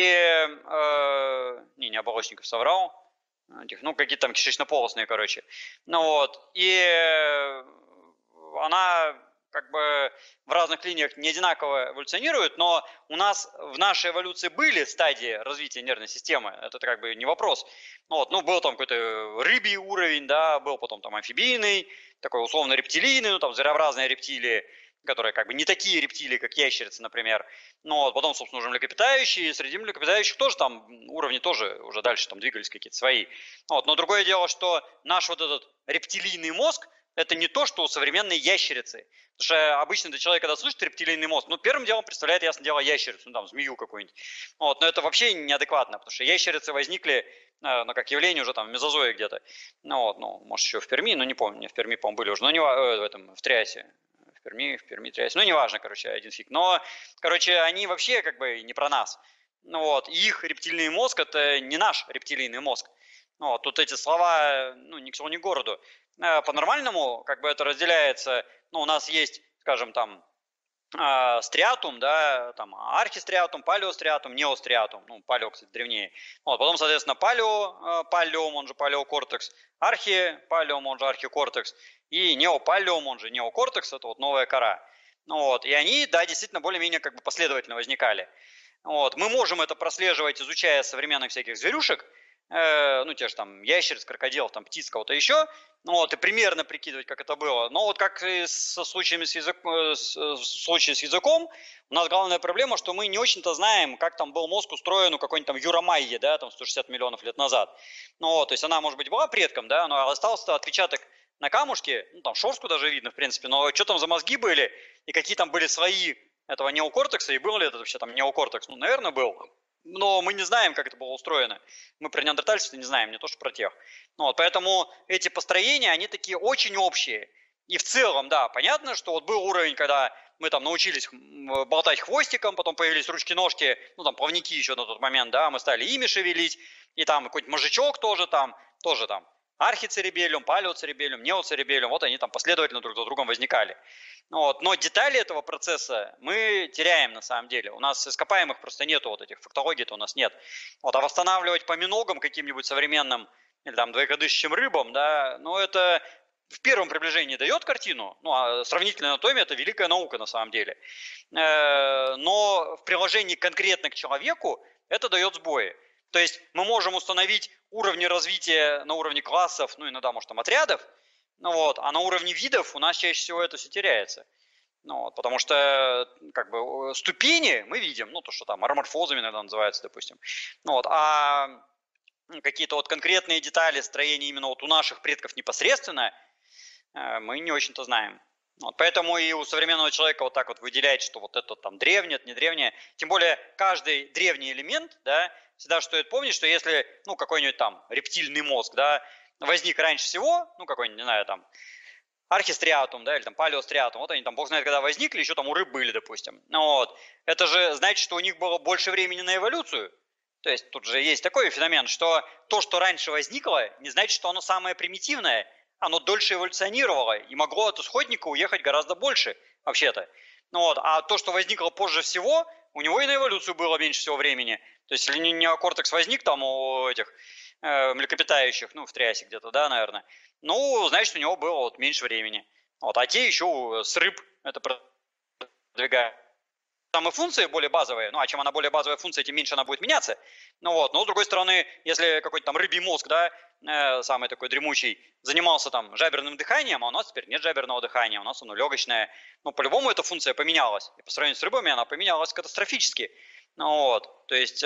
S1: не, не оболочников, соврал. Этих, ну, какие-то там кишечно-полостные, короче. Ну вот, и она как бы в разных линиях не одинаково эволюционируют, но у нас в нашей эволюции были стадии развития нервной системы, это как бы не вопрос. Ну, вот, ну был там какой-то рыбий уровень, да, был потом там амфибийный, такой условно рептилийный, ну там зверообразные рептилии, которые как бы не такие рептилии, как ящерицы, например. Ну, вот потом, собственно, уже млекопитающие, и среди млекопитающих тоже там уровни тоже уже дальше там двигались какие-то свои. Вот. Но другое дело, что наш вот этот рептилийный мозг, это не то, что у современной ящерицы. Потому что обычно для человека, когда слышит рептилийный мозг, ну, первым делом представляет, ясно дело, ящерицу, ну, там, змею какую-нибудь. Вот. Но это вообще неадекватно, потому что ящерицы возникли, ну, как явление уже там в мезозое где-то. Ну, вот, ну, может, еще в Перми, ну, не помню, не в Перми, по-моему, были уже, но не в, в этом, в Триасе. В Перми, в Перми, Триасе. Ну, неважно, короче, один фиг. Но, короче, они вообще как бы не про нас. Ну, вот, и их рептильный мозг – это не наш рептилийный мозг. Ну, вот, тут эти слова, ну, ни к селу, ни к городу. По-нормальному, как бы это разделяется, ну, у нас есть, скажем, там, стриатум, да, там, архистриатум, палеостриатум, неостриатум, ну, палео, кстати, древнее. Вот, потом, соответственно, палео, палеом, он же палеокортекс, архипалеом, он же архикортекс, и неопалеум, он же неокортекс, это вот новая кора. Ну, вот, и они, да, действительно, более-менее как бы последовательно возникали. Вот, мы можем это прослеживать, изучая современных всяких зверюшек, э, ну, те же там ящериц, крокодилов, там, птиц, кого-то еще, ну, вот, и примерно прикидывать, как это было. Но вот как и со случаями с, язык, с, в случае с языком, у нас главная проблема, что мы не очень-то знаем, как там был мозг устроен у какой-нибудь там Юрамайи, да, там сто шестьдесят миллионов лет назад. Ну, вот, то есть она, может быть, была предком, да, но остался отпечаток на камушке, ну, там шорстку даже видно, в принципе, но что там за мозги были, и какие там были слои этого неокортекса, и был ли это вообще там неокортекс? Ну, наверное, был. Но мы не знаем, как это было устроено. Мы про неандертальцев не знаем, не то что про тех. Ну, вот, поэтому эти построения, они такие очень общие. И в целом, да, понятно, что вот был уровень, когда мы там научились болтать хвостиком, потом появились ручки-ножки, ну там плавники еще на тот момент, да, мы стали ими шевелить, и там какой-нибудь мозжечок тоже там, тоже там. Архицеребелиум, палеоцеребелиум, неоцеребелиум, вот они там последовательно друг за другом возникали. Вот. Но детали этого процесса мы теряем на самом деле. У нас ископаемых просто нету, вот этих фактологий-то у нас нет. Вот. А восстанавливать по миногам каким-нибудь современным или там двоекодыщим рыбам, да, ну это в первом приближении дает картину, ну а сравнительная анатомия – это великая наука на самом деле. Но в приложении конкретно к человеку это дает сбои. То есть мы можем установить уровни развития на уровне классов, ну иногда, может, там отрядов, ну, вот, а на уровне видов у нас чаще всего это все теряется. Ну, вот, потому что как бы ступени мы видим, ну то, что там ароморфозами иногда называется, допустим. Ну, вот, а какие-то вот конкретные детали строения именно вот у наших предков непосредственно мы не очень-то знаем. Вот, поэтому и у современного человека вот так вот выделять, что вот это там древнее, это не древнее. Тем более каждый древний элемент, да, всегда стоит помнить, что если, ну, какой-нибудь там рептильный мозг, да, возник раньше всего, ну, какой-нибудь, не знаю, там, архистриатум, да, или там палеостриатум, вот они там, бог знает, когда возникли, еще там у рыб были, допустим. Вот. Это же значит, что у них было больше времени на эволюцию. То есть тут же есть такой феномен, что то, что раньше возникло, не значит, что оно самое примитивное, оно дольше эволюционировало и могло от исходника уехать гораздо больше, вообще-то. Ну вот. А то, что возникло позже всего, у него и на эволюцию было меньше всего времени. То есть, если неокортекс возник там у этих э, млекопитающих, ну, в Триасе где-то, да, наверное, ну, значит, у него было вот меньше времени. Вот. А те еще с рыб это продвигают. Там и функции более базовые, ну, а чем она более базовая функция, тем меньше она будет меняться. Ну, вот. Но, с другой стороны, если какой-то там рыбий мозг, да, э, самый такой дремучий, занимался там жаберным дыханием, а у нас теперь нет жаберного дыхания, у нас оно легочное. Ну, по-любому эта функция поменялась. И по сравнению с рыбами она поменялась катастрофически. Ну, вот. То есть,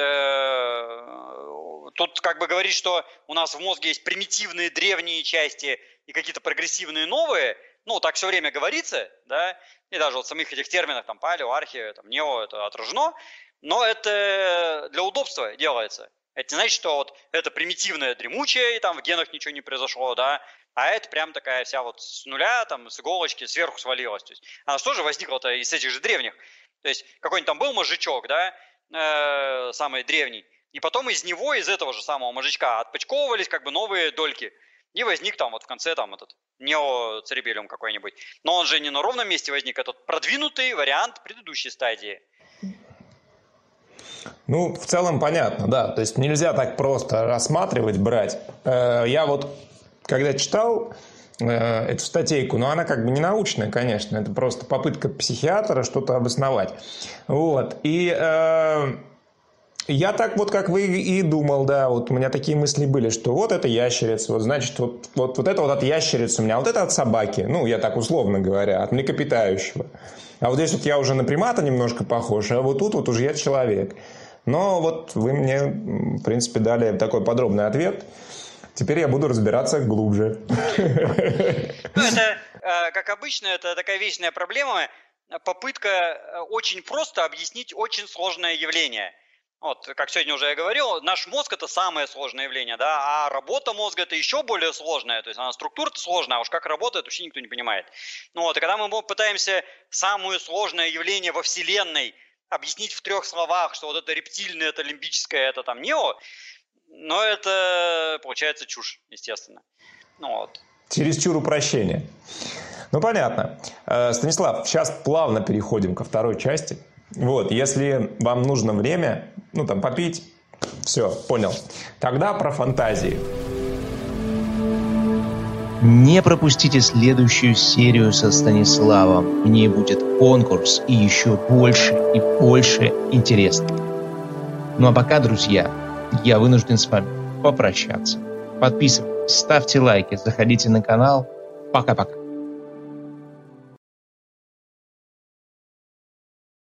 S1: э, тут как бы говорить, что у нас в мозге есть примитивные древние части и какие-то прогрессивные новые, ну, так все время говорится, да, и даже вот в самих этих терминах, там, палео, архи, там, нео, это отражено, но это для удобства делается. Это не значит, что вот это примитивное дремучее, и там в генах ничего не произошло, да, а это прям такая вся вот с нуля, там, с иголочки сверху свалилась. То есть она тоже возникла-то из этих же древних. То есть какой-нибудь там был мозжечок, да, э, самый древний, и потом из него, из этого же самого мозжечка отпочковывались как бы новые дольки. И возник там вот в конце там этот неоцеребелиум какой-нибудь. Но он же не на ровном месте возник, этот продвинутый вариант предыдущей стадии.
S2: Ну, в целом понятно, да. То есть нельзя так просто рассматривать, брать. Я вот, когда читал, э, эту статейку, но она как бы не научная, конечно, это просто попытка психиатра что-то обосновать. Вот, и э, я так вот, как вы и думал, да, вот у меня такие мысли были, что вот это ящерица, вот значит, вот, вот, вот это вот от ящерицы у меня, а вот это от собаки, ну, я так условно говоря, от млекопитающего. А вот здесь вот я уже на примата немножко похож, а вот тут вот уже я человек. Но вот вы мне, в принципе, дали такой подробный ответ. Теперь я буду разбираться глубже.
S1: Ну, это, как обычно, это такая вечная проблема. Попытка очень просто объяснить очень сложное явление. Вот, как сегодня уже я говорил, наш мозг – это самое сложное явление, да, а работа мозга – это еще более сложная, то есть она структура сложная, а уж как работает, вообще никто не понимает. Ну вот, и когда мы пытаемся самое сложное явление во Вселенной объяснить в трех словах, что вот это рептильное, это лимбическое, это там нео, но это получается чушь, естественно. Ну вот.
S2: Чересчур упрощение. Ну, понятно. Станислав, сейчас плавно переходим ко второй части. Вот, если вам нужно время, ну, там, попить, все, понял. Тогда про фантазии.
S3: Не пропустите следующую серию со Станиславом. В ней будет конкурс и еще больше и больше интересного. Ну а пока, друзья, я вынужден с вами попрощаться. Подписывайтесь, ставьте лайки, заходите на канал. Пока-пока.